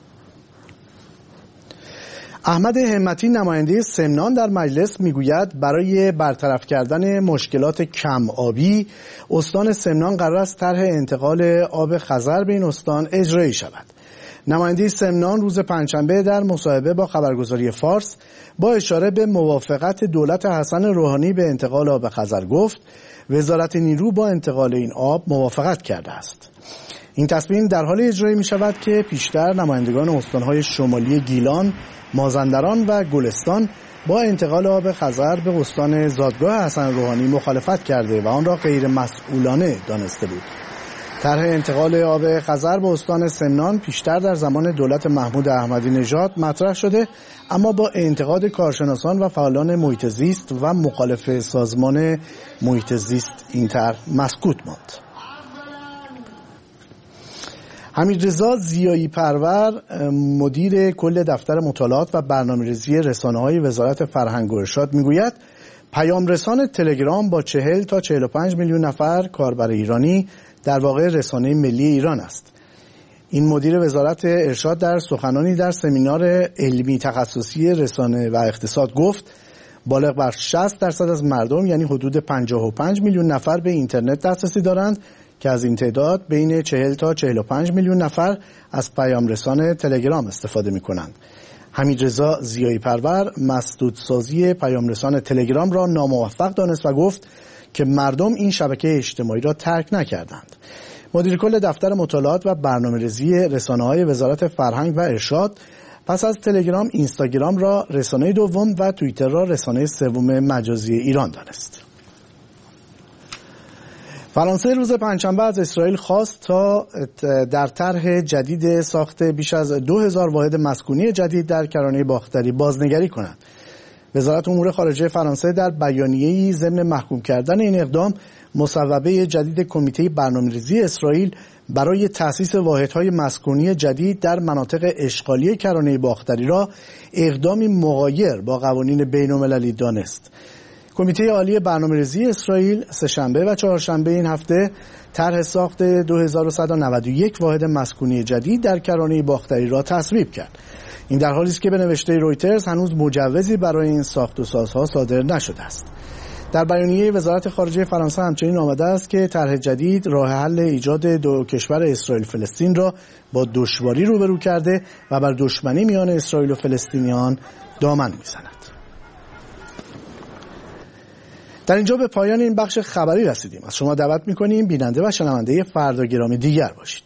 احمد همتی نماینده سمنان در مجلس میگوید برای برطرف کردن مشکلات کم آبی استان سمنان قرار است طرح انتقال آب خزر به این استان اجرایی شود. نماینده سمنان روز پنجشنبه در مصاحبه با خبرگزاری فارس با اشاره به موافقت دولت حسن روحانی به انتقال آب خزر گفت وزارت نیرو با انتقال این آب موافقت کرده است. این تصمیم در حال اجرایی می شود که پیشتر نمایندگان استانهای شمالی گیلان، مازندران و گلستان با انتقال آب خزر به استان زادگاه حسن روحانی مخالفت کرده و آن را غیر مسئولانه دانسته بود. طرح انتقال آب خزر به استان سمنان پیشتر در زمان دولت محمود احمدی نژاد مطرح شده، اما با انتقاد کارشناسان و فعالان محیط زیست و مخالف سازمان محیط زیست این طرح مسکوت ماند. حمیدرضا ضیایی پرور مدیر کل دفتر مطالعات و برنامه‌ریزی رسانه‌های وزارت فرهنگ و ارشاد میگوید پیام رسان تلگرام با 40 تا 45 میلیون نفر کاربر ایرانی در واقع رسانه ملی ایران است. این مدیر وزارت ارشاد در سخنانی در سمینار علمی تخصصی رسانه و اقتصاد گفت بالغ بر 60% از مردم یعنی حدود 55 میلیون نفر به اینترنت دسترسی دارند که از این تعداد بین 40 تا 45 میلیون نفر از پیام رسان تلگرام استفاده می کنند. حمیدرضا ضیایی پرور مسدودسازی پیام رسان تلگرام را ناموفق دانست و گفت که مردم این شبکه اجتماعی را ترک نکردند. مدیر کل دفتر مطالعات و برنامه‌ریزی رسانه‌های وزارت فرهنگ و ارشاد پس از تلگرام اینستاگرام را رسانه دوم و توییتر را رسانه سوم مجازی ایران دانست. فرانسه روز پنجشنبه از اسرائیل خواست تا در طرح جدید ساخت بیش از 2000 واحد مسکونی جدید در کرانه باختری بازنگری کند. وزارت امور خارجه فرانسه در بیانیه‌ای ضمن محکوم کردن این اقدام مصوبه جدید کمیته برنامه‌ریزی اسرائیل برای تأسیس واحدهای مسکونی جدید در مناطق اشغالی کرانه باختری را اقدامی مغایر با قوانین بین‌المللی دانست. کمیته عالی برنامه‌ریزی اسرائیل سه‌شنبه و چهارشنبه این هفته طرح ساخت 2191 واحد مسکونی جدید در کرانه باختری را تصویب کرد. این در حالی است که به نوشته رویترز هنوز مجوزی برای این ساخت و سازها صادر نشده است. در بیانیه وزارت خارجه فرانسه همچنین آمده است که طرح جدید راه حل ایجاد دو کشور اسرائیل فلسطین را با دشواری روبرو کرده و بر دشمنی میان اسرائیل و فلسطینیان دامن میزند. در اینجا به پایان این بخش خبری رسیدیم. از شما دعوت می‌کنیم بیننده و شنونده فردا گرامی دیگر باشید.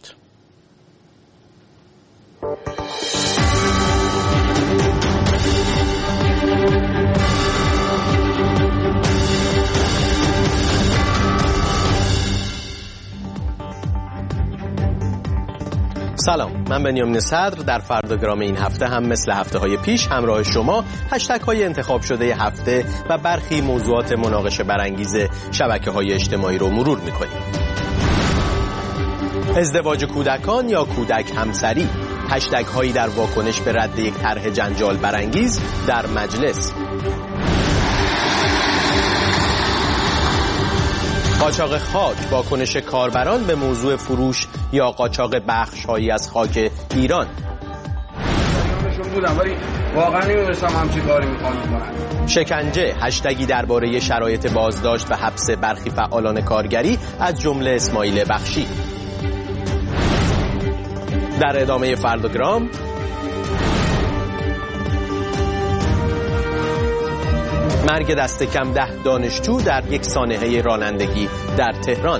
سلام، من بنیامین صدر در فرداگرام این هفته هم مثل هفته‌های پیش همراه شما هشتگ‌های انتخاب شده هفته و برخی موضوعات مناقشه برانگیز شبکه‌های اجتماعی رو مرور می‌کنیم. ازدواج کودکان یا کودک همسری، هشتگ‌هایی در واکنش به رد یک طرح جنجال برانگیز در مجلس. قاچاق خاک، واکنش کاربران به موضوع فروش یا قاچاق بخش‌هایی از خاک ایران. واقعا نمی‌دونستم همچین کاری می‌کنن. شکنجه، هشتگی درباره شرایط بازداشت و حبس برخی فعالان کارگری از جمله اسماعیل بخشی. در ادامه فرداگرام مرگ دست کم 10 دانشجو در یک سانحه رانندگی در تهران.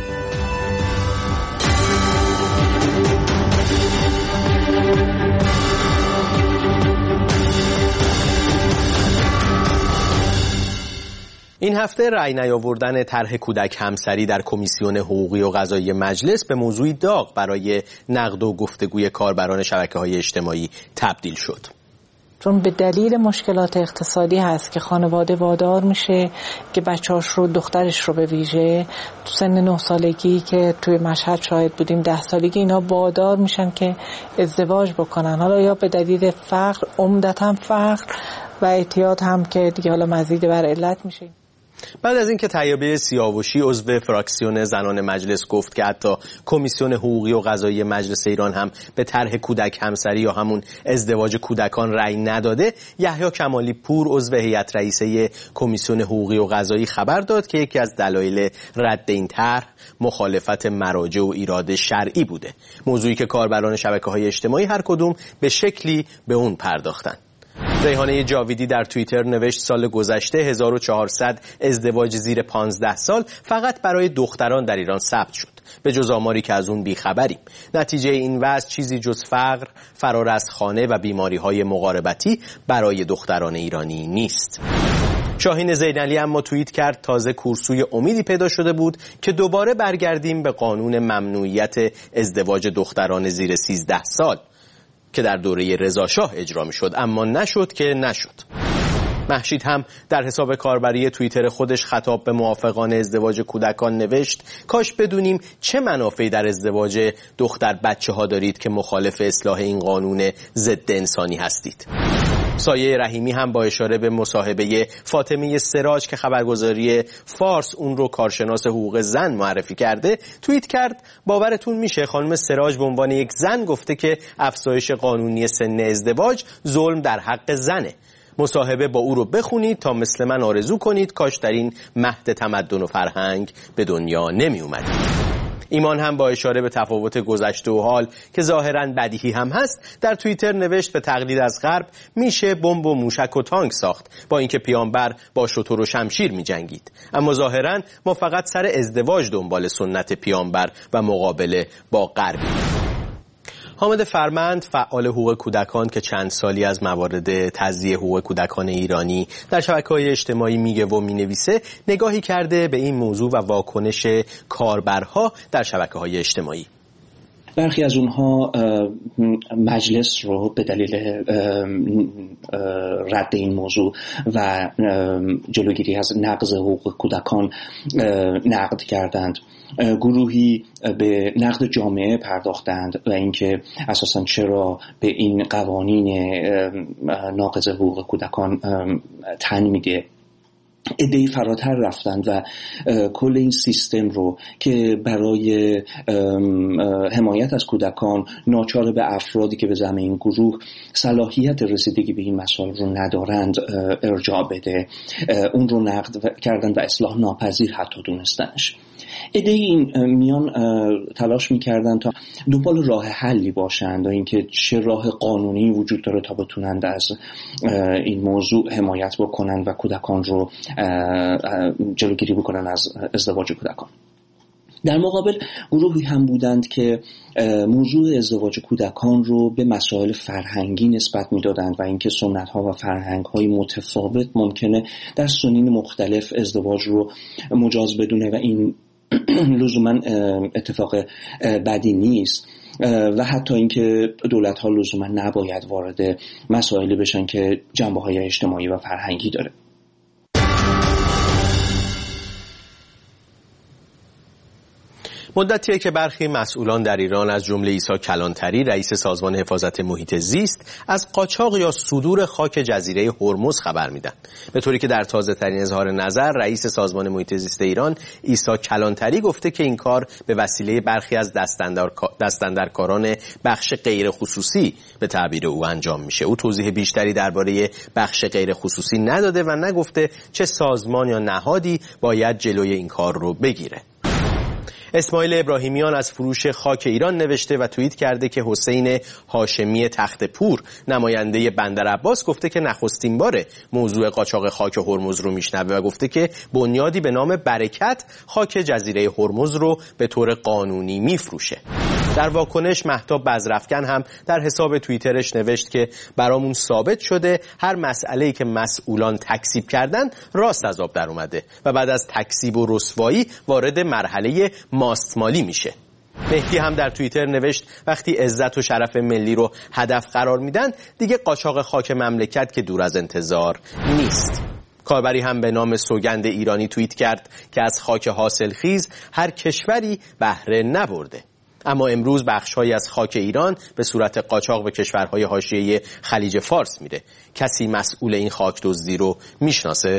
این هفته رأی نیاوردن طرح کودک همسری در کمیسیون حقوقی و قضایی مجلس به موضوعی داغ برای نقد و گفتگوی کاربران شبکه‌های اجتماعی تبدیل شد. چون به دلیل مشکلات اقتصادی هست که خانواده وادار میشه که بچه‌اش رو، دخترش رو به ویژه تو سن 9 سالگی که توی مشهد شاهد بودیم 10 سالگی اینا وادار میشن که ازدواج بکنن، حالا یا به دلیل فقر، عمدتاً فقر و اعتیاد هم که دیگه حالا مزید بر علت میشه. بعد از اینکه طیابه سیاوشی عضو فراکسیون زنان مجلس گفت که حتی کمیسیون حقوقی و قضایی مجلس ایران هم به طرح کودک همسری یا همون ازدواج کودکان رأی نداده، یحیی کمالی پور عضو هیئت رئیسه کمیسیون حقوقی و قضایی خبر داد که یکی از دلایل رد این طرح مخالفت مراجع و ایراد شرعی بوده، موضوعی که کاربران شبکه‌های اجتماعی هر کدوم به شکلی به اون پرداختن. ریحانه جاویدی در توییتر نوشت سال گذشته 1400 ازدواج زیر 15 سال فقط برای دختران در ایران ثبت شد، به جز آماری که از اون بیخبریم. نتیجه این وضع چیزی جز فقر، فرار از خانه و بیماری‌های مقاربتی برای دختران ایرانی نیست. شاهین زینعلی اما توییت کرد تازه کورسوی امیدی پیدا شده بود که دوباره برگردیم به قانون ممنوعیت ازدواج دختران زیر 13 سال که در دوره رضاشاه اجرا می‌شد، اما نشد که نشد. مهشید هم در حساب کاربری توییتر خودش خطاب به موافقان ازدواج کودکان نوشت کاش بدونیم چه منافعی در ازدواج دختر بچه‌ها دارید که مخالف اصلاح این قانون ضد انسانی هستید. سایه رحیمی هم با اشاره به مصاحبه فاطمه سراج که خبرگزاری فارس اون رو کارشناس حقوق زن معرفی کرده توییت کرد باورتون میشه خانم سراج به عنوان یک زن گفته که افزایش قانونی سن ازدواج ظلم در حق زنه. مصاحبه با او رو بخونید تا مثل من آرزو کنید کاش در این مهد تمدن و فرهنگ به دنیا نمی اومدید. ایمان هم با اشاره به تفاوت گذشته و حال که ظاهراً بدیهی هم هست در توییتر نوشت به تقلید از غرب میشه بمب و موشک و تانک ساخت با اینکه پیامبر با شتر و شمشیر میجنگید، اما ظاهراً ما فقط سر ازدواج دنبال سنت پیامبر و مقابله با غربی. حامد فرمند فعال حقوق کودکان که چند سالی از موارد تضییع حقوق کودکان ایرانی در شبکه‌های اجتماعی میگه و مینویسه نگاهی کرده به این موضوع و واکنش کاربرها در شبکه‌های اجتماعی. برخی از اونها مجلس رو به دلیل رد این موضوع و جلوگیری از نقض حقوق کودکان نقد کردند. گروهی به نقد جامعه پرداختند و اینکه اساساً چرا به این قوانین ناقض حقوق کودکان تن میده. عده‌ای فراتر رفتند و کل این سیستم رو که برای حمایت از کودکان ناچار به افرادی که به زعم این گروه صلاحیت رسیدگی به این مسائل رو ندارند ارجاع بده، اون رو نقد کردند و اصلاح ناپذیر حتی دونستنش. عده‌ای این میان تلاش می‌کردند تا دنبال راه حلی باشند و اینکه چه راه قانونی وجود داره تا بتونند از این موضوع حمایت بکنند و کودکان رو جلوگیری بکنن از ازدواج کودکان. در مقابل گروهی هم بودند که موضوع ازدواج کودکان رو به مسائل فرهنگی نسبت میدادند و اینکه سنت‌ها و فرهنگ‌های متفاوت ممکنه در سنین مختلف ازدواج رو مجاز بدونه و این لزوما اتفاق بدی نیست. و حتی اینکه دولت‌ها لزوما نباید وارد مسائلی بشن که جنبه‌های اجتماعی و فرهنگی داره. مدتیه که برخی مسئولان در ایران از جمله عیسی کلانتری رئیس سازمان حفاظت محیط زیست از قاچاق یا صدور خاک جزیره هرمز خبر میدن، به طوری که در تازه ترین اظهار نظر رئیس سازمان محیط زیست ایران عیسی کلانتری گفته که این کار به وسیله برخی از دستاندرکاران بخش غیر خصوصی به تعبیر او انجام میشه. او توضیح بیشتری درباره بخش غیر خصوصی نداده و نگفته چه سازمان یا نهادی باید جلوی این کار رو بگیره. اسماعیل ابراهیمیان از فروش خاک ایران نوشته و توییت کرده که حسین هاشمی تخت‌پور نماینده بندرعباس گفته که نخستین باره موضوع قاچاق خاک هرمز رو میشنوه و گفته که بنیادی به نام برکت خاک جزیره هرمز رو به طور قانونی میفروشه. در واکنش مهتاب بزرافکن هم در حساب توییترش نوشت که برامون ثابت شده هر مسئله‌ای که مسئولان تکذیب کردن راست از آب در اومده و بعد از تکذیب و رسوایی وارد مرحله ماستمالی میشه. مهدی هم در توییتر نوشت وقتی عزت و شرف ملی رو هدف قرار میدن دیگه قاچاق خاک مملکت که دور از انتظار نیست. کاربری هم به نام سوگند ایرانی توییت کرد که از خاک حاصلخیز هر کشوری بهره نبرده، اما امروز بخش‌هایی از خاک ایران به صورت قاچاق به کشورهای حاشیه خلیج فارس میره. کسی مسئول این خاک دزدی رو میشناسه؟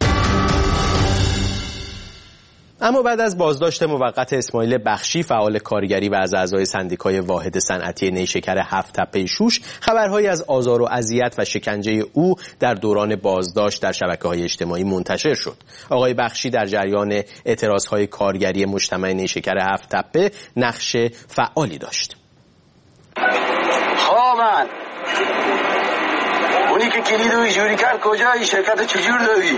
اما بعد از بازداشت موقت اسماعیل بخشی فعال کارگری و از اعضای سندیکای واحد صنعتی نیشکر 7 تپه شوش، خبرهایی از آزار و اذیت و شکنجه او در دوران بازداشت در شبکه‌های اجتماعی منتشر شد. آقای بخشی در جریان اعتراضهای کارگری مجتمع نیشکر 7 تپه نقش فعالی داشت. من اونی که کلیدو اینجوری کرد کجایی؟ شرکت چجور دادی؟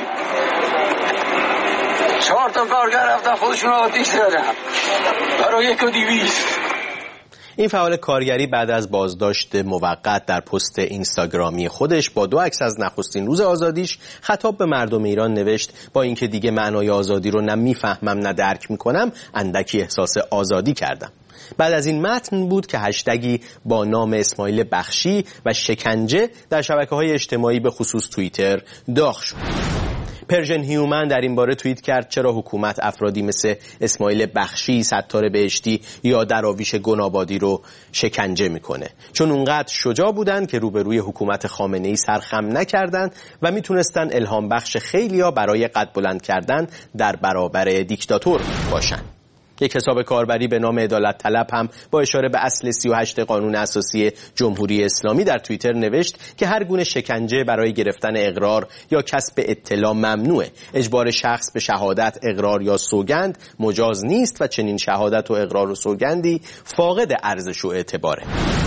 4 تا کارگر رفتن خودشون رو آتیش زدن برای 1,200. این فعال کارگری بعد از بازداشت موقت در پست اینستاگرامی خودش با 2 عکس از نخستین روز آزادیش خطاب به مردم ایران نوشت با اینکه دیگه معنای آزادی رو نه میفهمم نه درک میکنم، اندکی احساس آزادی کردم. بعد از این متن بود که هشتگی با نام اسماعیل بخشی و شکنجه در شبکه‌های اجتماعی به خصوص توییتر داغ شد. پرژن هیومن در این باره توییت کرد چرا حکومت افرادی مثل اسماعیل بخشی، ستار بهشتی یا دراویش گنابادی رو شکنجه میکنه؟ چون اونقدر شجاع بودن که روبروی حکومت خامنه‌ای سرخم نکردن و میتونستن الهام بخش خیلیا برای قد بلند کردن در برابر دیکتاتور باشن. یک حساب کاربری به نام عدالت طلب هم با اشاره به اصل 38 قانون اساسی جمهوری اسلامی در توییتر نوشت که هر گونه شکنجه برای گرفتن اقرار یا کسب اطلاع ممنوعه. اجبار شخص به شهادت، اقرار یا سوگند مجاز نیست و چنین شهادت و اقرار و سوگندی فاقد ارزش و اعتباره.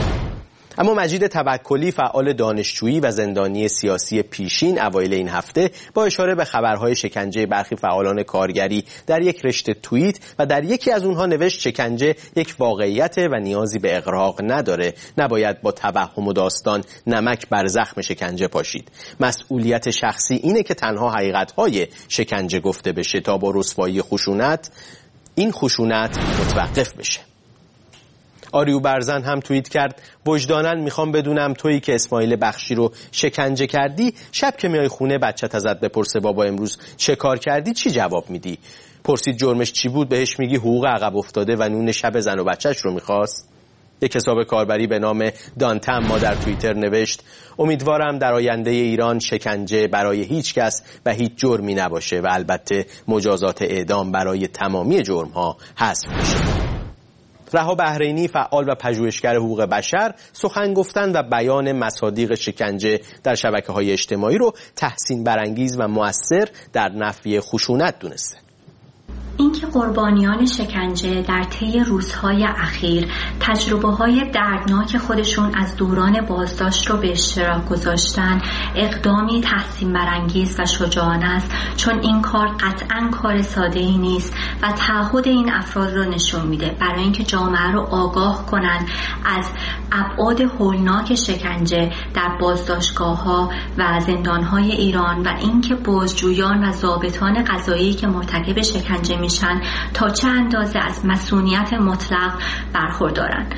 اما مجید توکلی فعال دانشجویی و زندانی سیاسی پیشین اوایل این هفته با اشاره به خبرهای شکنجه برخی فعالان کارگری در یک رشته توییت و در یکی از اونها نوشت شکنجه یک واقعیت و نیازی به اغراق نداره، نباید با توهم و داستان نمک بر زخم شکنجه پاشید. مسئولیت شخصی اینه که تنها حقیقت‌های شکنجه گفته بشه تا با رسوایی خشونت این خشونت متوقف بشه. آریو برزن هم توییت کرد وجداناً میخوام بدونم تویی که اسماعیل بخشی رو شکنجه کردی، شب که میای خونه بچت ازت بپرسه بابا امروز چه کار کردی چی جواب میدی؟ پرسید جرمش چی بود، بهش میگی حقوق عقب افتاده و نون شب زن و بچهش رو میخواست؟ یک حساب کاربری به نام دانتم ما در توییتر نوشت امیدوارم در آینده ایران شکنجه برای هیچ کس و هیچ جرمی نباشه و البته مجازات اعدام برای تمامی جرم‌ها حذف بشه. رها بحرینی فعال و پژوهشگر حقوق بشر سخن گفتن و بیان مصادیق شکنجه در شبکه‌های اجتماعی رو تحسین برانگیز و مؤثر در نفی خشونت دونسته. اینکه قربانیان شکنجه در طی روزهای اخیر تجربه‌های دردناک خودشون از دوران بازداشت رو به اشتراک گذاشتن اقدامی تحسین برانگیز و شجاعانه است، چون این کار قطعاً کار ساده‌ای نیست و تعهد این افراد رو نشون میده برای اینکه جامعه رو آگاه کنن از ابعاد هولناک شکنجه در بازداشتگاه‌ها و زندان‌های ایران و اینکه بازجویان و ضابطان قضایی که مرتکب شکنجه میشن تا چه اندازه از مسئولیت مطلق برخوردارن.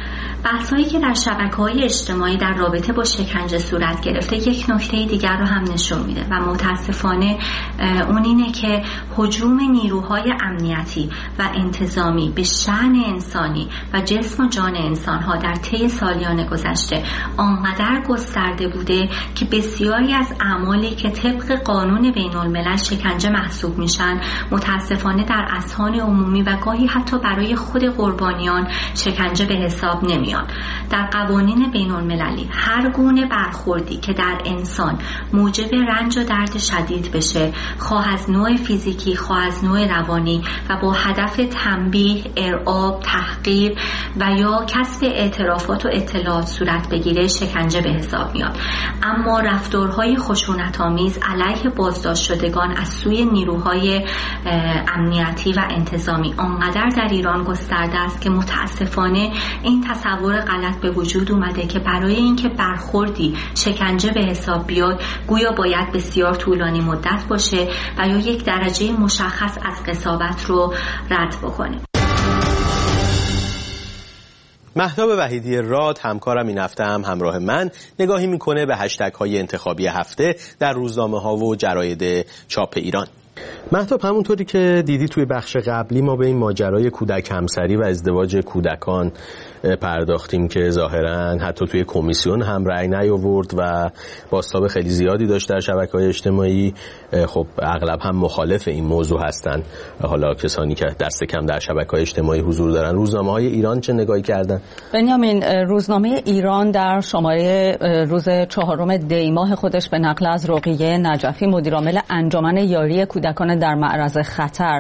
بحث‌هایی که در شبکه‌های اجتماعی در رابطه با شکنجه صورت گرفته یک نکته دیگر رو هم نشون میده و متاسفانه اون اینه که هجوم نیروهای امنیتی و انتظامی به شأن انسانی و جسم و جان انسان‌ها در طی سالیان گذشته آنقدر گسترده بوده که بسیاری از اعمالی که طبق قانون بین‌الملل شکنجه محسوب میشن متاسفانه در اذهان عمومی و گاهی حتی برای خود قربانیان شکنجه به حساب نمیان. در قوانین بین‌المللی هر گونه برخوردی که در انسان موجب رنج و درد شدید بشه، خواه از نوع فیزیکی خواه از نوع روانی و با هدف تنبیه، ارعاب، تحقیر و یا کسب اعترافات و اطلاعات صورت بگیره شکنجه به حساب میاد. اما رفتارهای خشونت‌آمیز علیه بازداشت شدگان از سوی نیروهای امنیتی و انتظامی آنقدر در ایران گسترده است که متاسفانه این تصور غلط به وجود اومده که برای اینکه برخوردی شکنجه به حساب بیاد گویا باید بسیار طولانی مدت باشه و یا یک درجه مشخص از قساوت رو رد بکنه. مهتاب وحیدی راد همکارم این هفته هم همراه من نگاهی میکنه به هشتگ های انتخابی هفته در روزنامه ها و جراید چاپ ایران. مهتاب، همونطوری که دیدی توی بخش قبلی ما به این ماجرای کودک همسری و ازدواج کودکان پرداختیم که ظاهراً حتی توی کمیسیون هم رأی نیاورد و بازتاب خیلی زیادی داشت در شبکه‌های اجتماعی. خب اغلب هم مخالف این موضوع هستن، حالا کسانی که دست کم در شبکه‌های اجتماعی حضور دارن. روزنامه‌های ایران چه نگاهی کردن؟ بنیامین، روزنامه ایران در شماره روز 4 دی ماه خودش به نقل از رقیه نجفی مدیرعامل انجمن یاری کودکان در معرض خطر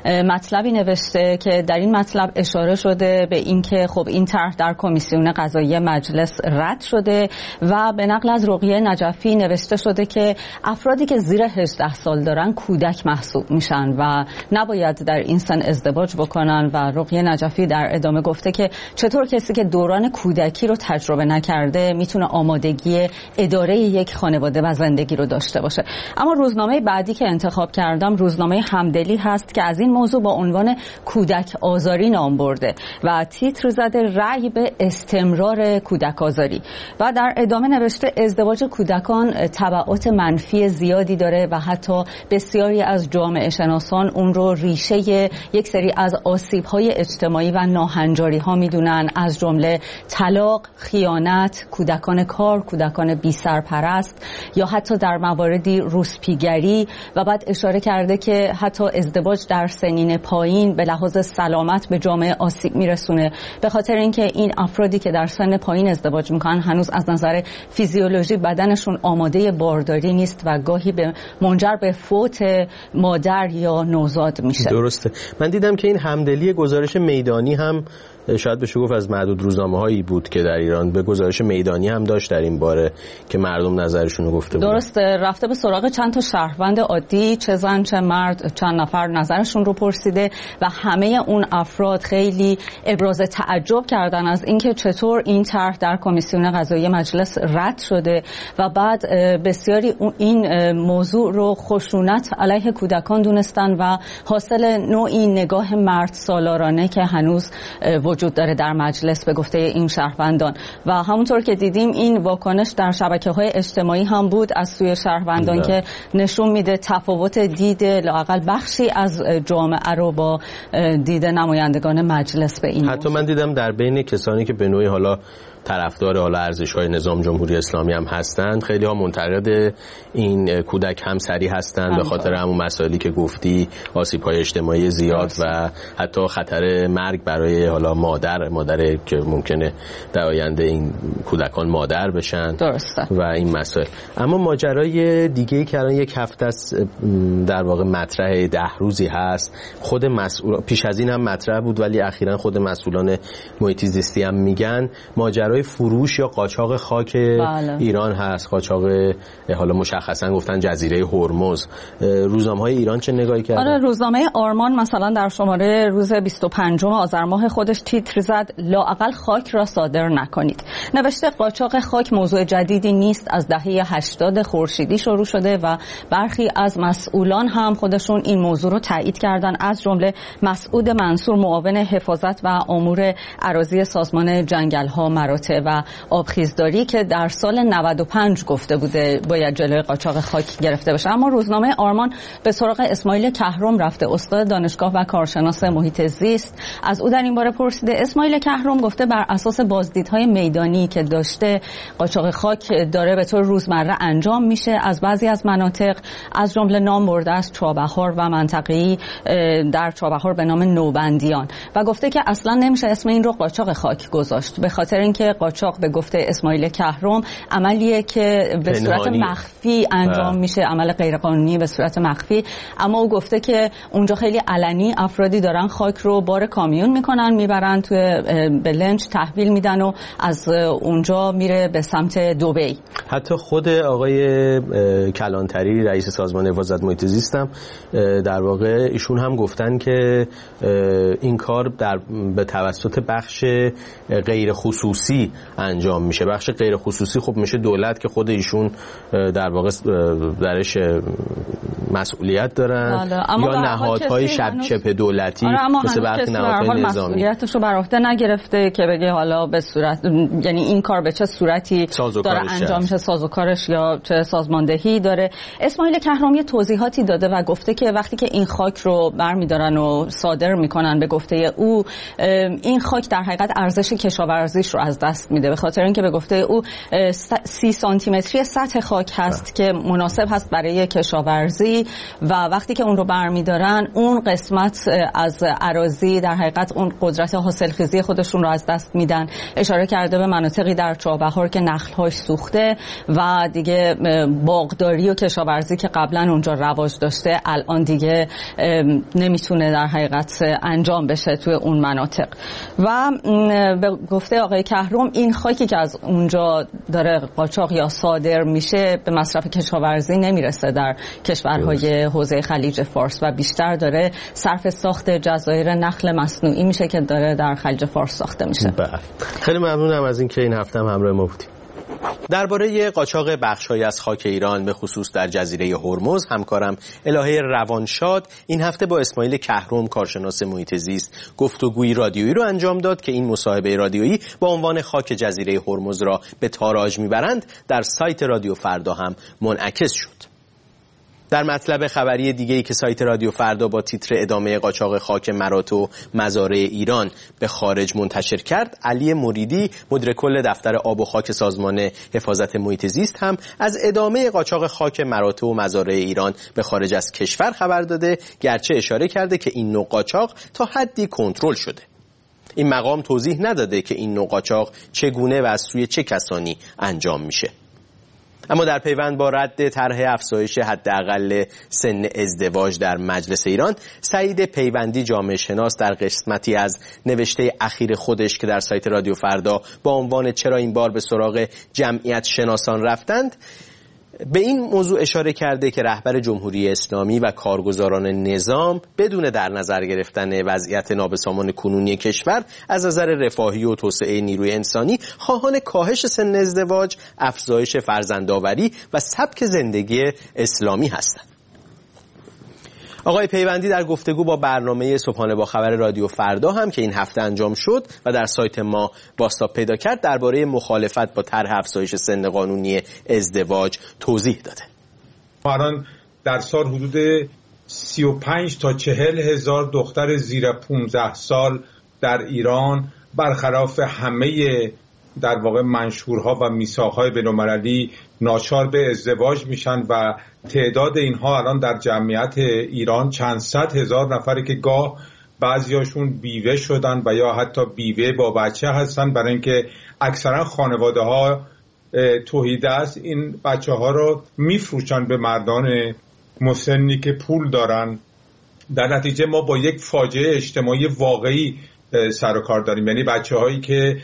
مطلبی نوشته که در این مطلب اشاره شده به اینکه خب این طرح در کمیسیون قضایی مجلس رد شده و به نقل از رقیه نجفی نوشته شده که افرادی که زیر 18 سال دارن کودک محسوب میشن و نباید در این سن ازدواج بکنن. و رقیه نجفی در ادامه گفته که چطور کسی که دوران کودکی رو تجربه نکرده میتونه آمادگی اداره یک خانواده و زندگی رو داشته باشه. اما روزنامه بعدی که انتخاب کردم روزنامه همدلی هست که از این موضوع با عنوان کودک آزاری نام برده و تیتر زده رأی به استمرار کودک آزاری و در ادامه نوشته ازدواج کودکان تبعات منفی زیادی داره و حتی بسیاری از جامعه شناسان اون رو ریشه یک سری از آسیب‌های اجتماعی و ناهنجاری‌ها میدونن، از جمله طلاق، خیانت، کودکان کار، کودکان بی‌سرپرست یا حتی در مواردی روسپیگری. و بعد اشاره کرده که حتی ازدواج در سنین پایین به لحاظ سلامت به جامعه آسیب میرسونه، به خاطر اینکه این افرادی که در سن پایین ازدواج میکنن هنوز از نظر فیزیولوژی بدنشون آماده بارداری نیست و گاهی به منجر به فوت مادر یا نوزاد میشه. درسته. من دیدم که این همدلی گزارش میدانی هم شاید بشه گفت از معدود روزنامه‌هایی بود که در ایران به گزارش میدانی هم داشت در این باره که مردم نظرشون رو گفته بودن. درسته، رفته به سراغ چند تا شهروند عادی، چه زن چه مرد، چند نفر نظرشون رو پرسیده و همه اون افراد خیلی ابراز تعجب کردن از اینکه چطور این طرح در کمیسیون قضایی مجلس رد شده و بعد بسیاری این موضوع رو خشونت علیه کودکان دونستن و حاصل نوعی نگاه مرد سالارانه که هنوز وجود داره در مجلس به گفته این شهروندان. و همونطور که دیدیم این واکنش در شبکه‌های اجتماعی هم بود از سوی شهروندان که نشون میده تفاوت دید لااقل بخشی از جامعه رو با دید نمایندگان مجلس به این حتی من دیدم در بین کسانی که به نوعی حالا طرفدار ارزش‌های نظام جمهوری اسلامی هم هستند، خیلی ها منتقد این کودک همسری هستند به خاطر همون مسائلی که گفتی، آسیب‌های اجتماعی زیاد و حتی خطر مرگ برای حالا مادر که ممکنه در آینده این کودکان مادر بشن. درسته. و این مسائل. اما ماجرای دیگه‌ای که الان یک هفته است در واقع مطرح 10 روزی هست، خود مسئول پیش از این هم مطرح بود ولی اخیراً خود مسئولان محیط زیستی هم میگن ماجرای برای فروش یا قاچاق خاک ایران هست، قاچاق حالا مشخصا گفتن جزیره هرمز. روزنامه‌های ایران چه نگاهی کردن؟ آره، روزنامه آرمان مثلا در شماره روز 25 آذر ماه خودش تیتر زد لااقل خاک را صادر نکنید. نوشته قاچاق خاک موضوع جدیدی نیست، از دهه 80 خورشیدی شروع شده و برخی از مسئولان هم خودشون این موضوع رو تایید کردن، از جمله مسعود منصور معاون حفاظت و امور اراضی سازمان جنگل‌ها، مراتع و آبخیزداری که در سال 95 گفته بوده باید جلوی قاچاق خاک گرفته بشه. اما روزنامه آرمان به سراغ اسماعیل کهرم رفته، استاد دانشگاه و کارشناس محیط زیست. از او در این باره پرسیده. اسماعیل کهرم گفته بر اساس بازدیدهای میدانی که داشته قاچاق خاک داره به طور روزمره انجام میشه از بعضی از مناطق، از جمله نام برده از چابهار و منطقه‌ای در چابهار به نام نوبندیان، و گفته که اصلا نمیشه اسم این رو قاچاق خاک گذاشت به خاطر اینکه قاچاق به گفته اسماعیل کهرم عملیه که به صورت مخفی انجام میشه، عمل غیرقانونی به صورت مخفی. اما او گفته که اونجا خیلی علنی افرادی دارن خاک رو بار کامیون میکنن میبرن توی به لنج تحویل میدن و از اونجا میره به سمت دبی. حتی خود آقای کلانتری رئیس سازمان حفاظت محیط زیست هم در واقع ایشون هم گفتن که این کار به توسط بخش غیر خصوصی انجام میشه. بخش غیر خصوصی خب میشه دولت که خود ایشون در واقع درش مسئولیت دارن یا نهادهای شبه دولتی مثل برخی نهادهای نظامی مسئولیتش رو بر عهده نگرفته که بگه حالا به صورت یعنی این کار به چه صورتی داره انجام میشه، سازوکارش یا چه سازماندهی داره. اسماعیل کهرم یه توضیحاتی داده و گفته که وقتی که این خاک رو برمیدارن و صادر میکنن به گفته او این خاک در حقیقت ارزش کشاورزیش رو از دست میده، به خاطر اینکه به گفته او 30 سانتی متری سطح خاک هست که مناسب هست برای کشاورزی و وقتی که اون رو برمیدارن اون قسمت از اراضی در حقیقت اون قدرت حاصلخیزی خودشون رو از دست میدن. اشاره کرده به مناطقی در چابهار که نخل‌هاش سوخته و دیگه باغداری و کشاورزی که قبلا اونجا رواج داشته الان دیگه نمیتونه در حقیقت انجام بشه توی اون مناطق. و به گفته آقای کهرم این خاکی که از اونجا داره قاچاق یا صادر میشه به مصرف کشاورزی نمیرسه در کشورهای حوزه خلیج فارس و بیشتر داره صرف ساخت جزایر نخل مصنوعی میشه که داره در خلیج فارس ساخته میشه. خیلی ممنونم از اینکه این هفته هم همراه ما بودید. درباره قاچاق بخش‌هایی از خاک ایران به خصوص در جزیره هرمز همکارم الهه روانشاد این هفته با اسماعیل کهرم کارشناس محیط زیست گفتگویی رادیویی رو انجام داد که این مصاحبه رادیویی با عنوان خاک جزیره هرمز را به تاراج میبرند در سایت رادیو فردا هم منعکس شد. در مطلب خبری دیگه‌ای که سایت رادیو فردا با تیتر ادامه قاچاق خاک مراتع و مزارع ایران به خارج منتشر کرد، علی مریدی مدیر کل دفتر آب و خاک سازمان حفاظت محیط زیست هم از ادامه قاچاق خاک مراتع و مزارع ایران به خارج از کشور خبر داده، گرچه اشاره کرده که این نوع قاچاق تا حدی کنترل شده. این مقام توضیح نداده که این نوع قاچاق چگونه و از سوی چه کسانی انجام میشه. اما در پیوند با رد طرح افزایش حداقل سن ازدواج در مجلس ایران، سعید پیوندی جامعه شناس در قسمتی از نوشته اخیر خودش که در سایت رادیو فردا با عنوان چرا این بار به سراغ جمعیت شناسان رفتند، به این موضوع اشاره کرده که رهبر جمهوری اسلامی و کارگزاران نظام بدون در نظر گرفتن وضعیت نابسامان کنونی کشور از نظر رفاهی و توسعه نیروی انسانی خواهان کاهش سن ازدواج، افزایش فرزندآوری و سبک زندگی اسلامی هستند. آقای پیوندی در گفتگو با برنامه صبحانه با خبر رادیو فردا هم که این هفته انجام شد و در سایت ما بازتاب پیدا کرد درباره مخالفت با طرح افزایش سن قانونی ازدواج توضیح داده. الان در سال حدود 35 تا 40 هزار دختر زیر 15 سال در ایران برخلاف همه در واقع منشورها و میثاقهای بین‌المللی ناچار به ازدواج میشن و تعداد اینها الان در جمعیت ایران چند صد هزار نفره که گاه بعضیاشون بیوه شدن و یا حتی بیوه با بچه هستن، برای اینکه اکثرا خانواده ها توحیده است این بچه ها رو میفروشن به مردان مسنی که پول دارن. در نتیجه ما با یک فاجعه اجتماعی واقعی سر و کار داریم، یعنی بچه هایی که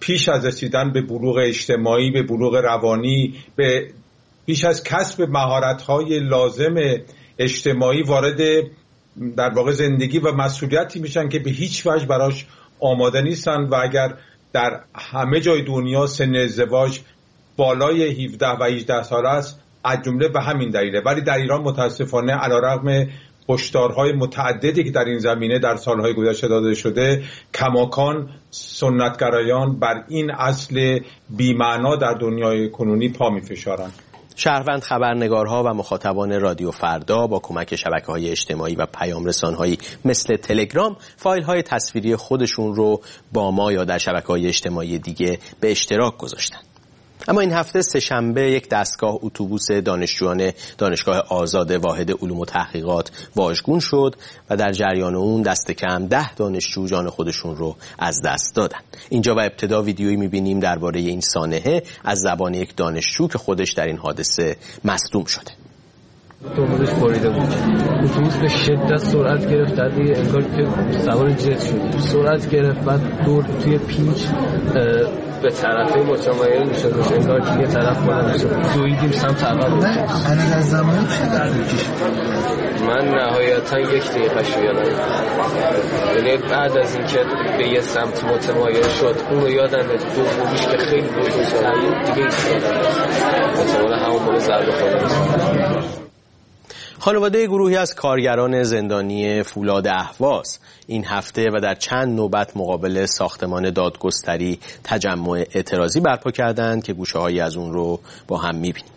پیش از رسیدن به بلوغ اجتماعی، به بلوغ روانی، به پیش از کسب مهارت‌های لازم اجتماعی وارد در واقع زندگی و مسئولیتی میشن که به هیچ وجه براش آماده نیستن و اگر در همه جای دنیا سن ازدواج بالای 17 و 18 سال است، از جمله به همین دلیله. ولی در ایران متاسفانه علیرغم هشدارهای متعددی که در این زمینه در سالهای گذشته داده شده، کماکان سنتگرایان بر این اصل بی‌معنا در دنیای کنونی پا می‌فشارند. شهروند خبرنگارها و مخاطبان رادیو فردا با کمک شبکه‌های اجتماعی و پیام‌رسان‌هایی مثل تلگرام فایل‌های تصویری خودشون رو با ما یا در شبکه‌های اجتماعی دیگه به اشتراک گذاشتن. اما این هفته سه‌شنبه یک دستگاه اتوبوس دانشجویان دانشگاه آزاد واحد علوم و تحقیقات واژگون شد و در جریان اون دست کم 10 دانشجو جان خودشون رو از دست دادن. اینجا و ابتدا ویدیویی می‌بینیم درباره این سانحه از زبان یک دانشجو که خودش در این حادثه مصدوم شده. اتوبوس بریده بود. اتوبوس به شدت سرعت گرفت، در دیگه انگار که سوار جت شد. سرعت گرفت بعد دور توی پیچ به طرفه متمایل میشد، انگار که یه طرف بلند شد. دویدیم سمت عقب. الان از زمانی چقدر می‌کشه؟ من نهایتا 1 دقیقه یادم. یعنی بعد از اینکه به یه سمت متمایل شد، اون رو یادمه دومیش که خیلی بود دیگه ایستادم. مثلا همون موقع ضربه خوردم. خانواده گروهی از کارگران زندانی فولاد اهواز این هفته و در چند نوبت مقابل ساختمان دادگستری تجمع اعتراضی برپا کردند که گوشه‌هایی از اون رو با هم می‌بینیم.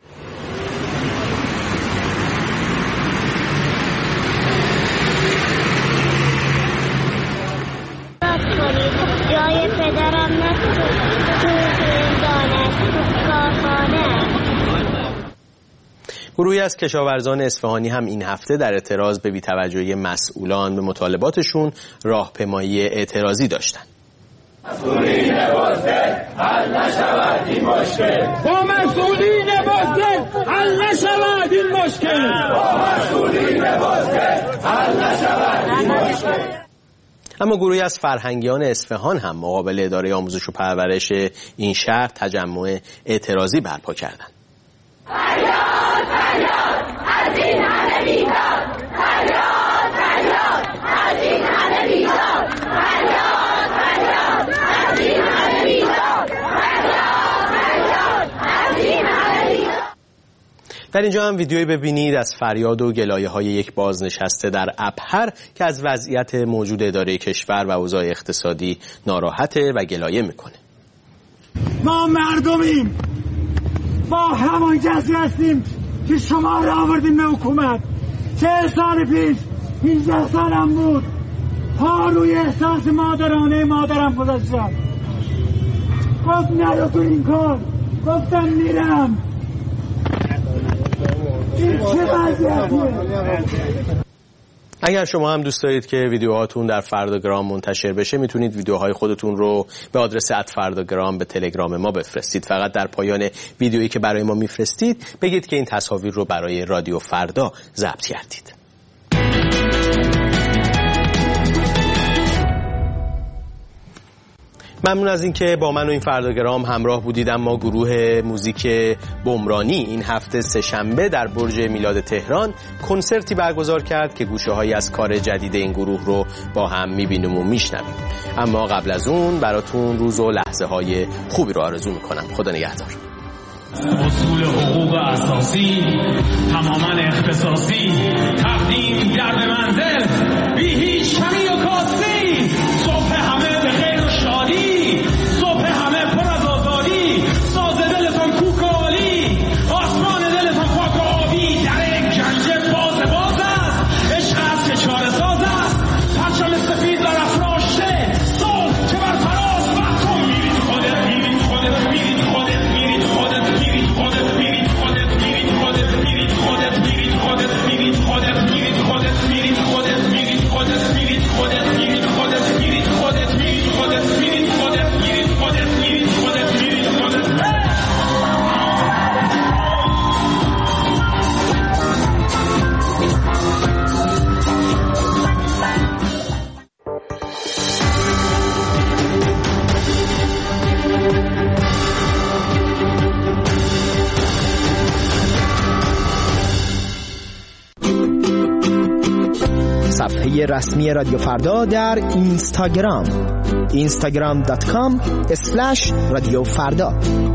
جای پدرم گروهی از کشاورزان اصفهانی هم این هفته در اعتراض به بی‌توجهی مسئولان به مطالباتشون راهپیمایی اعتراضی داشتند. مسئولین بزدل حل نشود این مشکل. با مسئولین بزدل حل نشود این مشکل. با مسئولین بزدل حل نشود این مشکل. اما گروهی از فرهنگیان اصفهان هم مقابل اداره آموزش و پرورش این شهر تجمع اعتراضی برپا کردند. فریاد فریاد از این همه بیکار، فریاد فریاد از این همه بیکار، فریاد فریاد از این همه بیکار، فریاد فریاد از این همه بیکار. در اینجا هم ویدیویی ببینید از فریاد و گلایه‌های یک بازنشسته در ابهر که از وضعیت موجود اداره کشور و اوضاع اقتصادی ناراحته و گلایه میکنه. ما مردمیم، ما همان کسی هستیم که شما را آوردیم به حکومت. 40 سال پیش 18 سالم بود، پا روی احساس مادرانه مادرم گذاشتم. گفت نرو تو این کار، گفتم میرم. این چه وضعیتیه؟ اگر شما هم دوست دارید که ویدیوهاتون در فرداگرام منتشر بشه، میتونید ویدیوهای خودتون رو به آدرس @فرداگرام به تلگرام ما بفرستید. فقط در پایان ویدیویی که برای ما میفرستید بگید که این تصاویر رو برای رادیو فردا ضبط کردید. ممنون از اینکه با من و این فرداگرام همراه بودید. اما گروه موزیک بمرانی این هفته سه‌شنبه در برج میلاد تهران کنسرتی برگزار کرد که گوشه‌هایی از کار جدید این گروه رو با هم می‌بینیم و می‌شنویم. اما قبل از اون براتون روز و لحظه‌های خوبی رو آرزو می‌کنم. خدا نگهدار. اصول حقوق اساسی تماما اختصاصی، تقدیم در به منزل بی هیچ کمی و کاستی، صبح همه به خیر و شادی، صبح همه پر از آزادی، ساز دلتان کوک و عالی، آسمان دلتان پاک و آبی، در گنج باز است، عشق است که چاره ساز است، پرچم سفید و افراشته، صبح که بر فراز وقت کن، میرید خودت میرید خودت میرید خودت میرید خودت میرید خودت میرید خودت میرید خودت میرید خودت میرید خودت میرید خودت میرید خودت میرید خودت میرید خودت میرید خودت صفحه رسمی رادیو فردا در اینستاگرام instagram.com/رادیو فردا.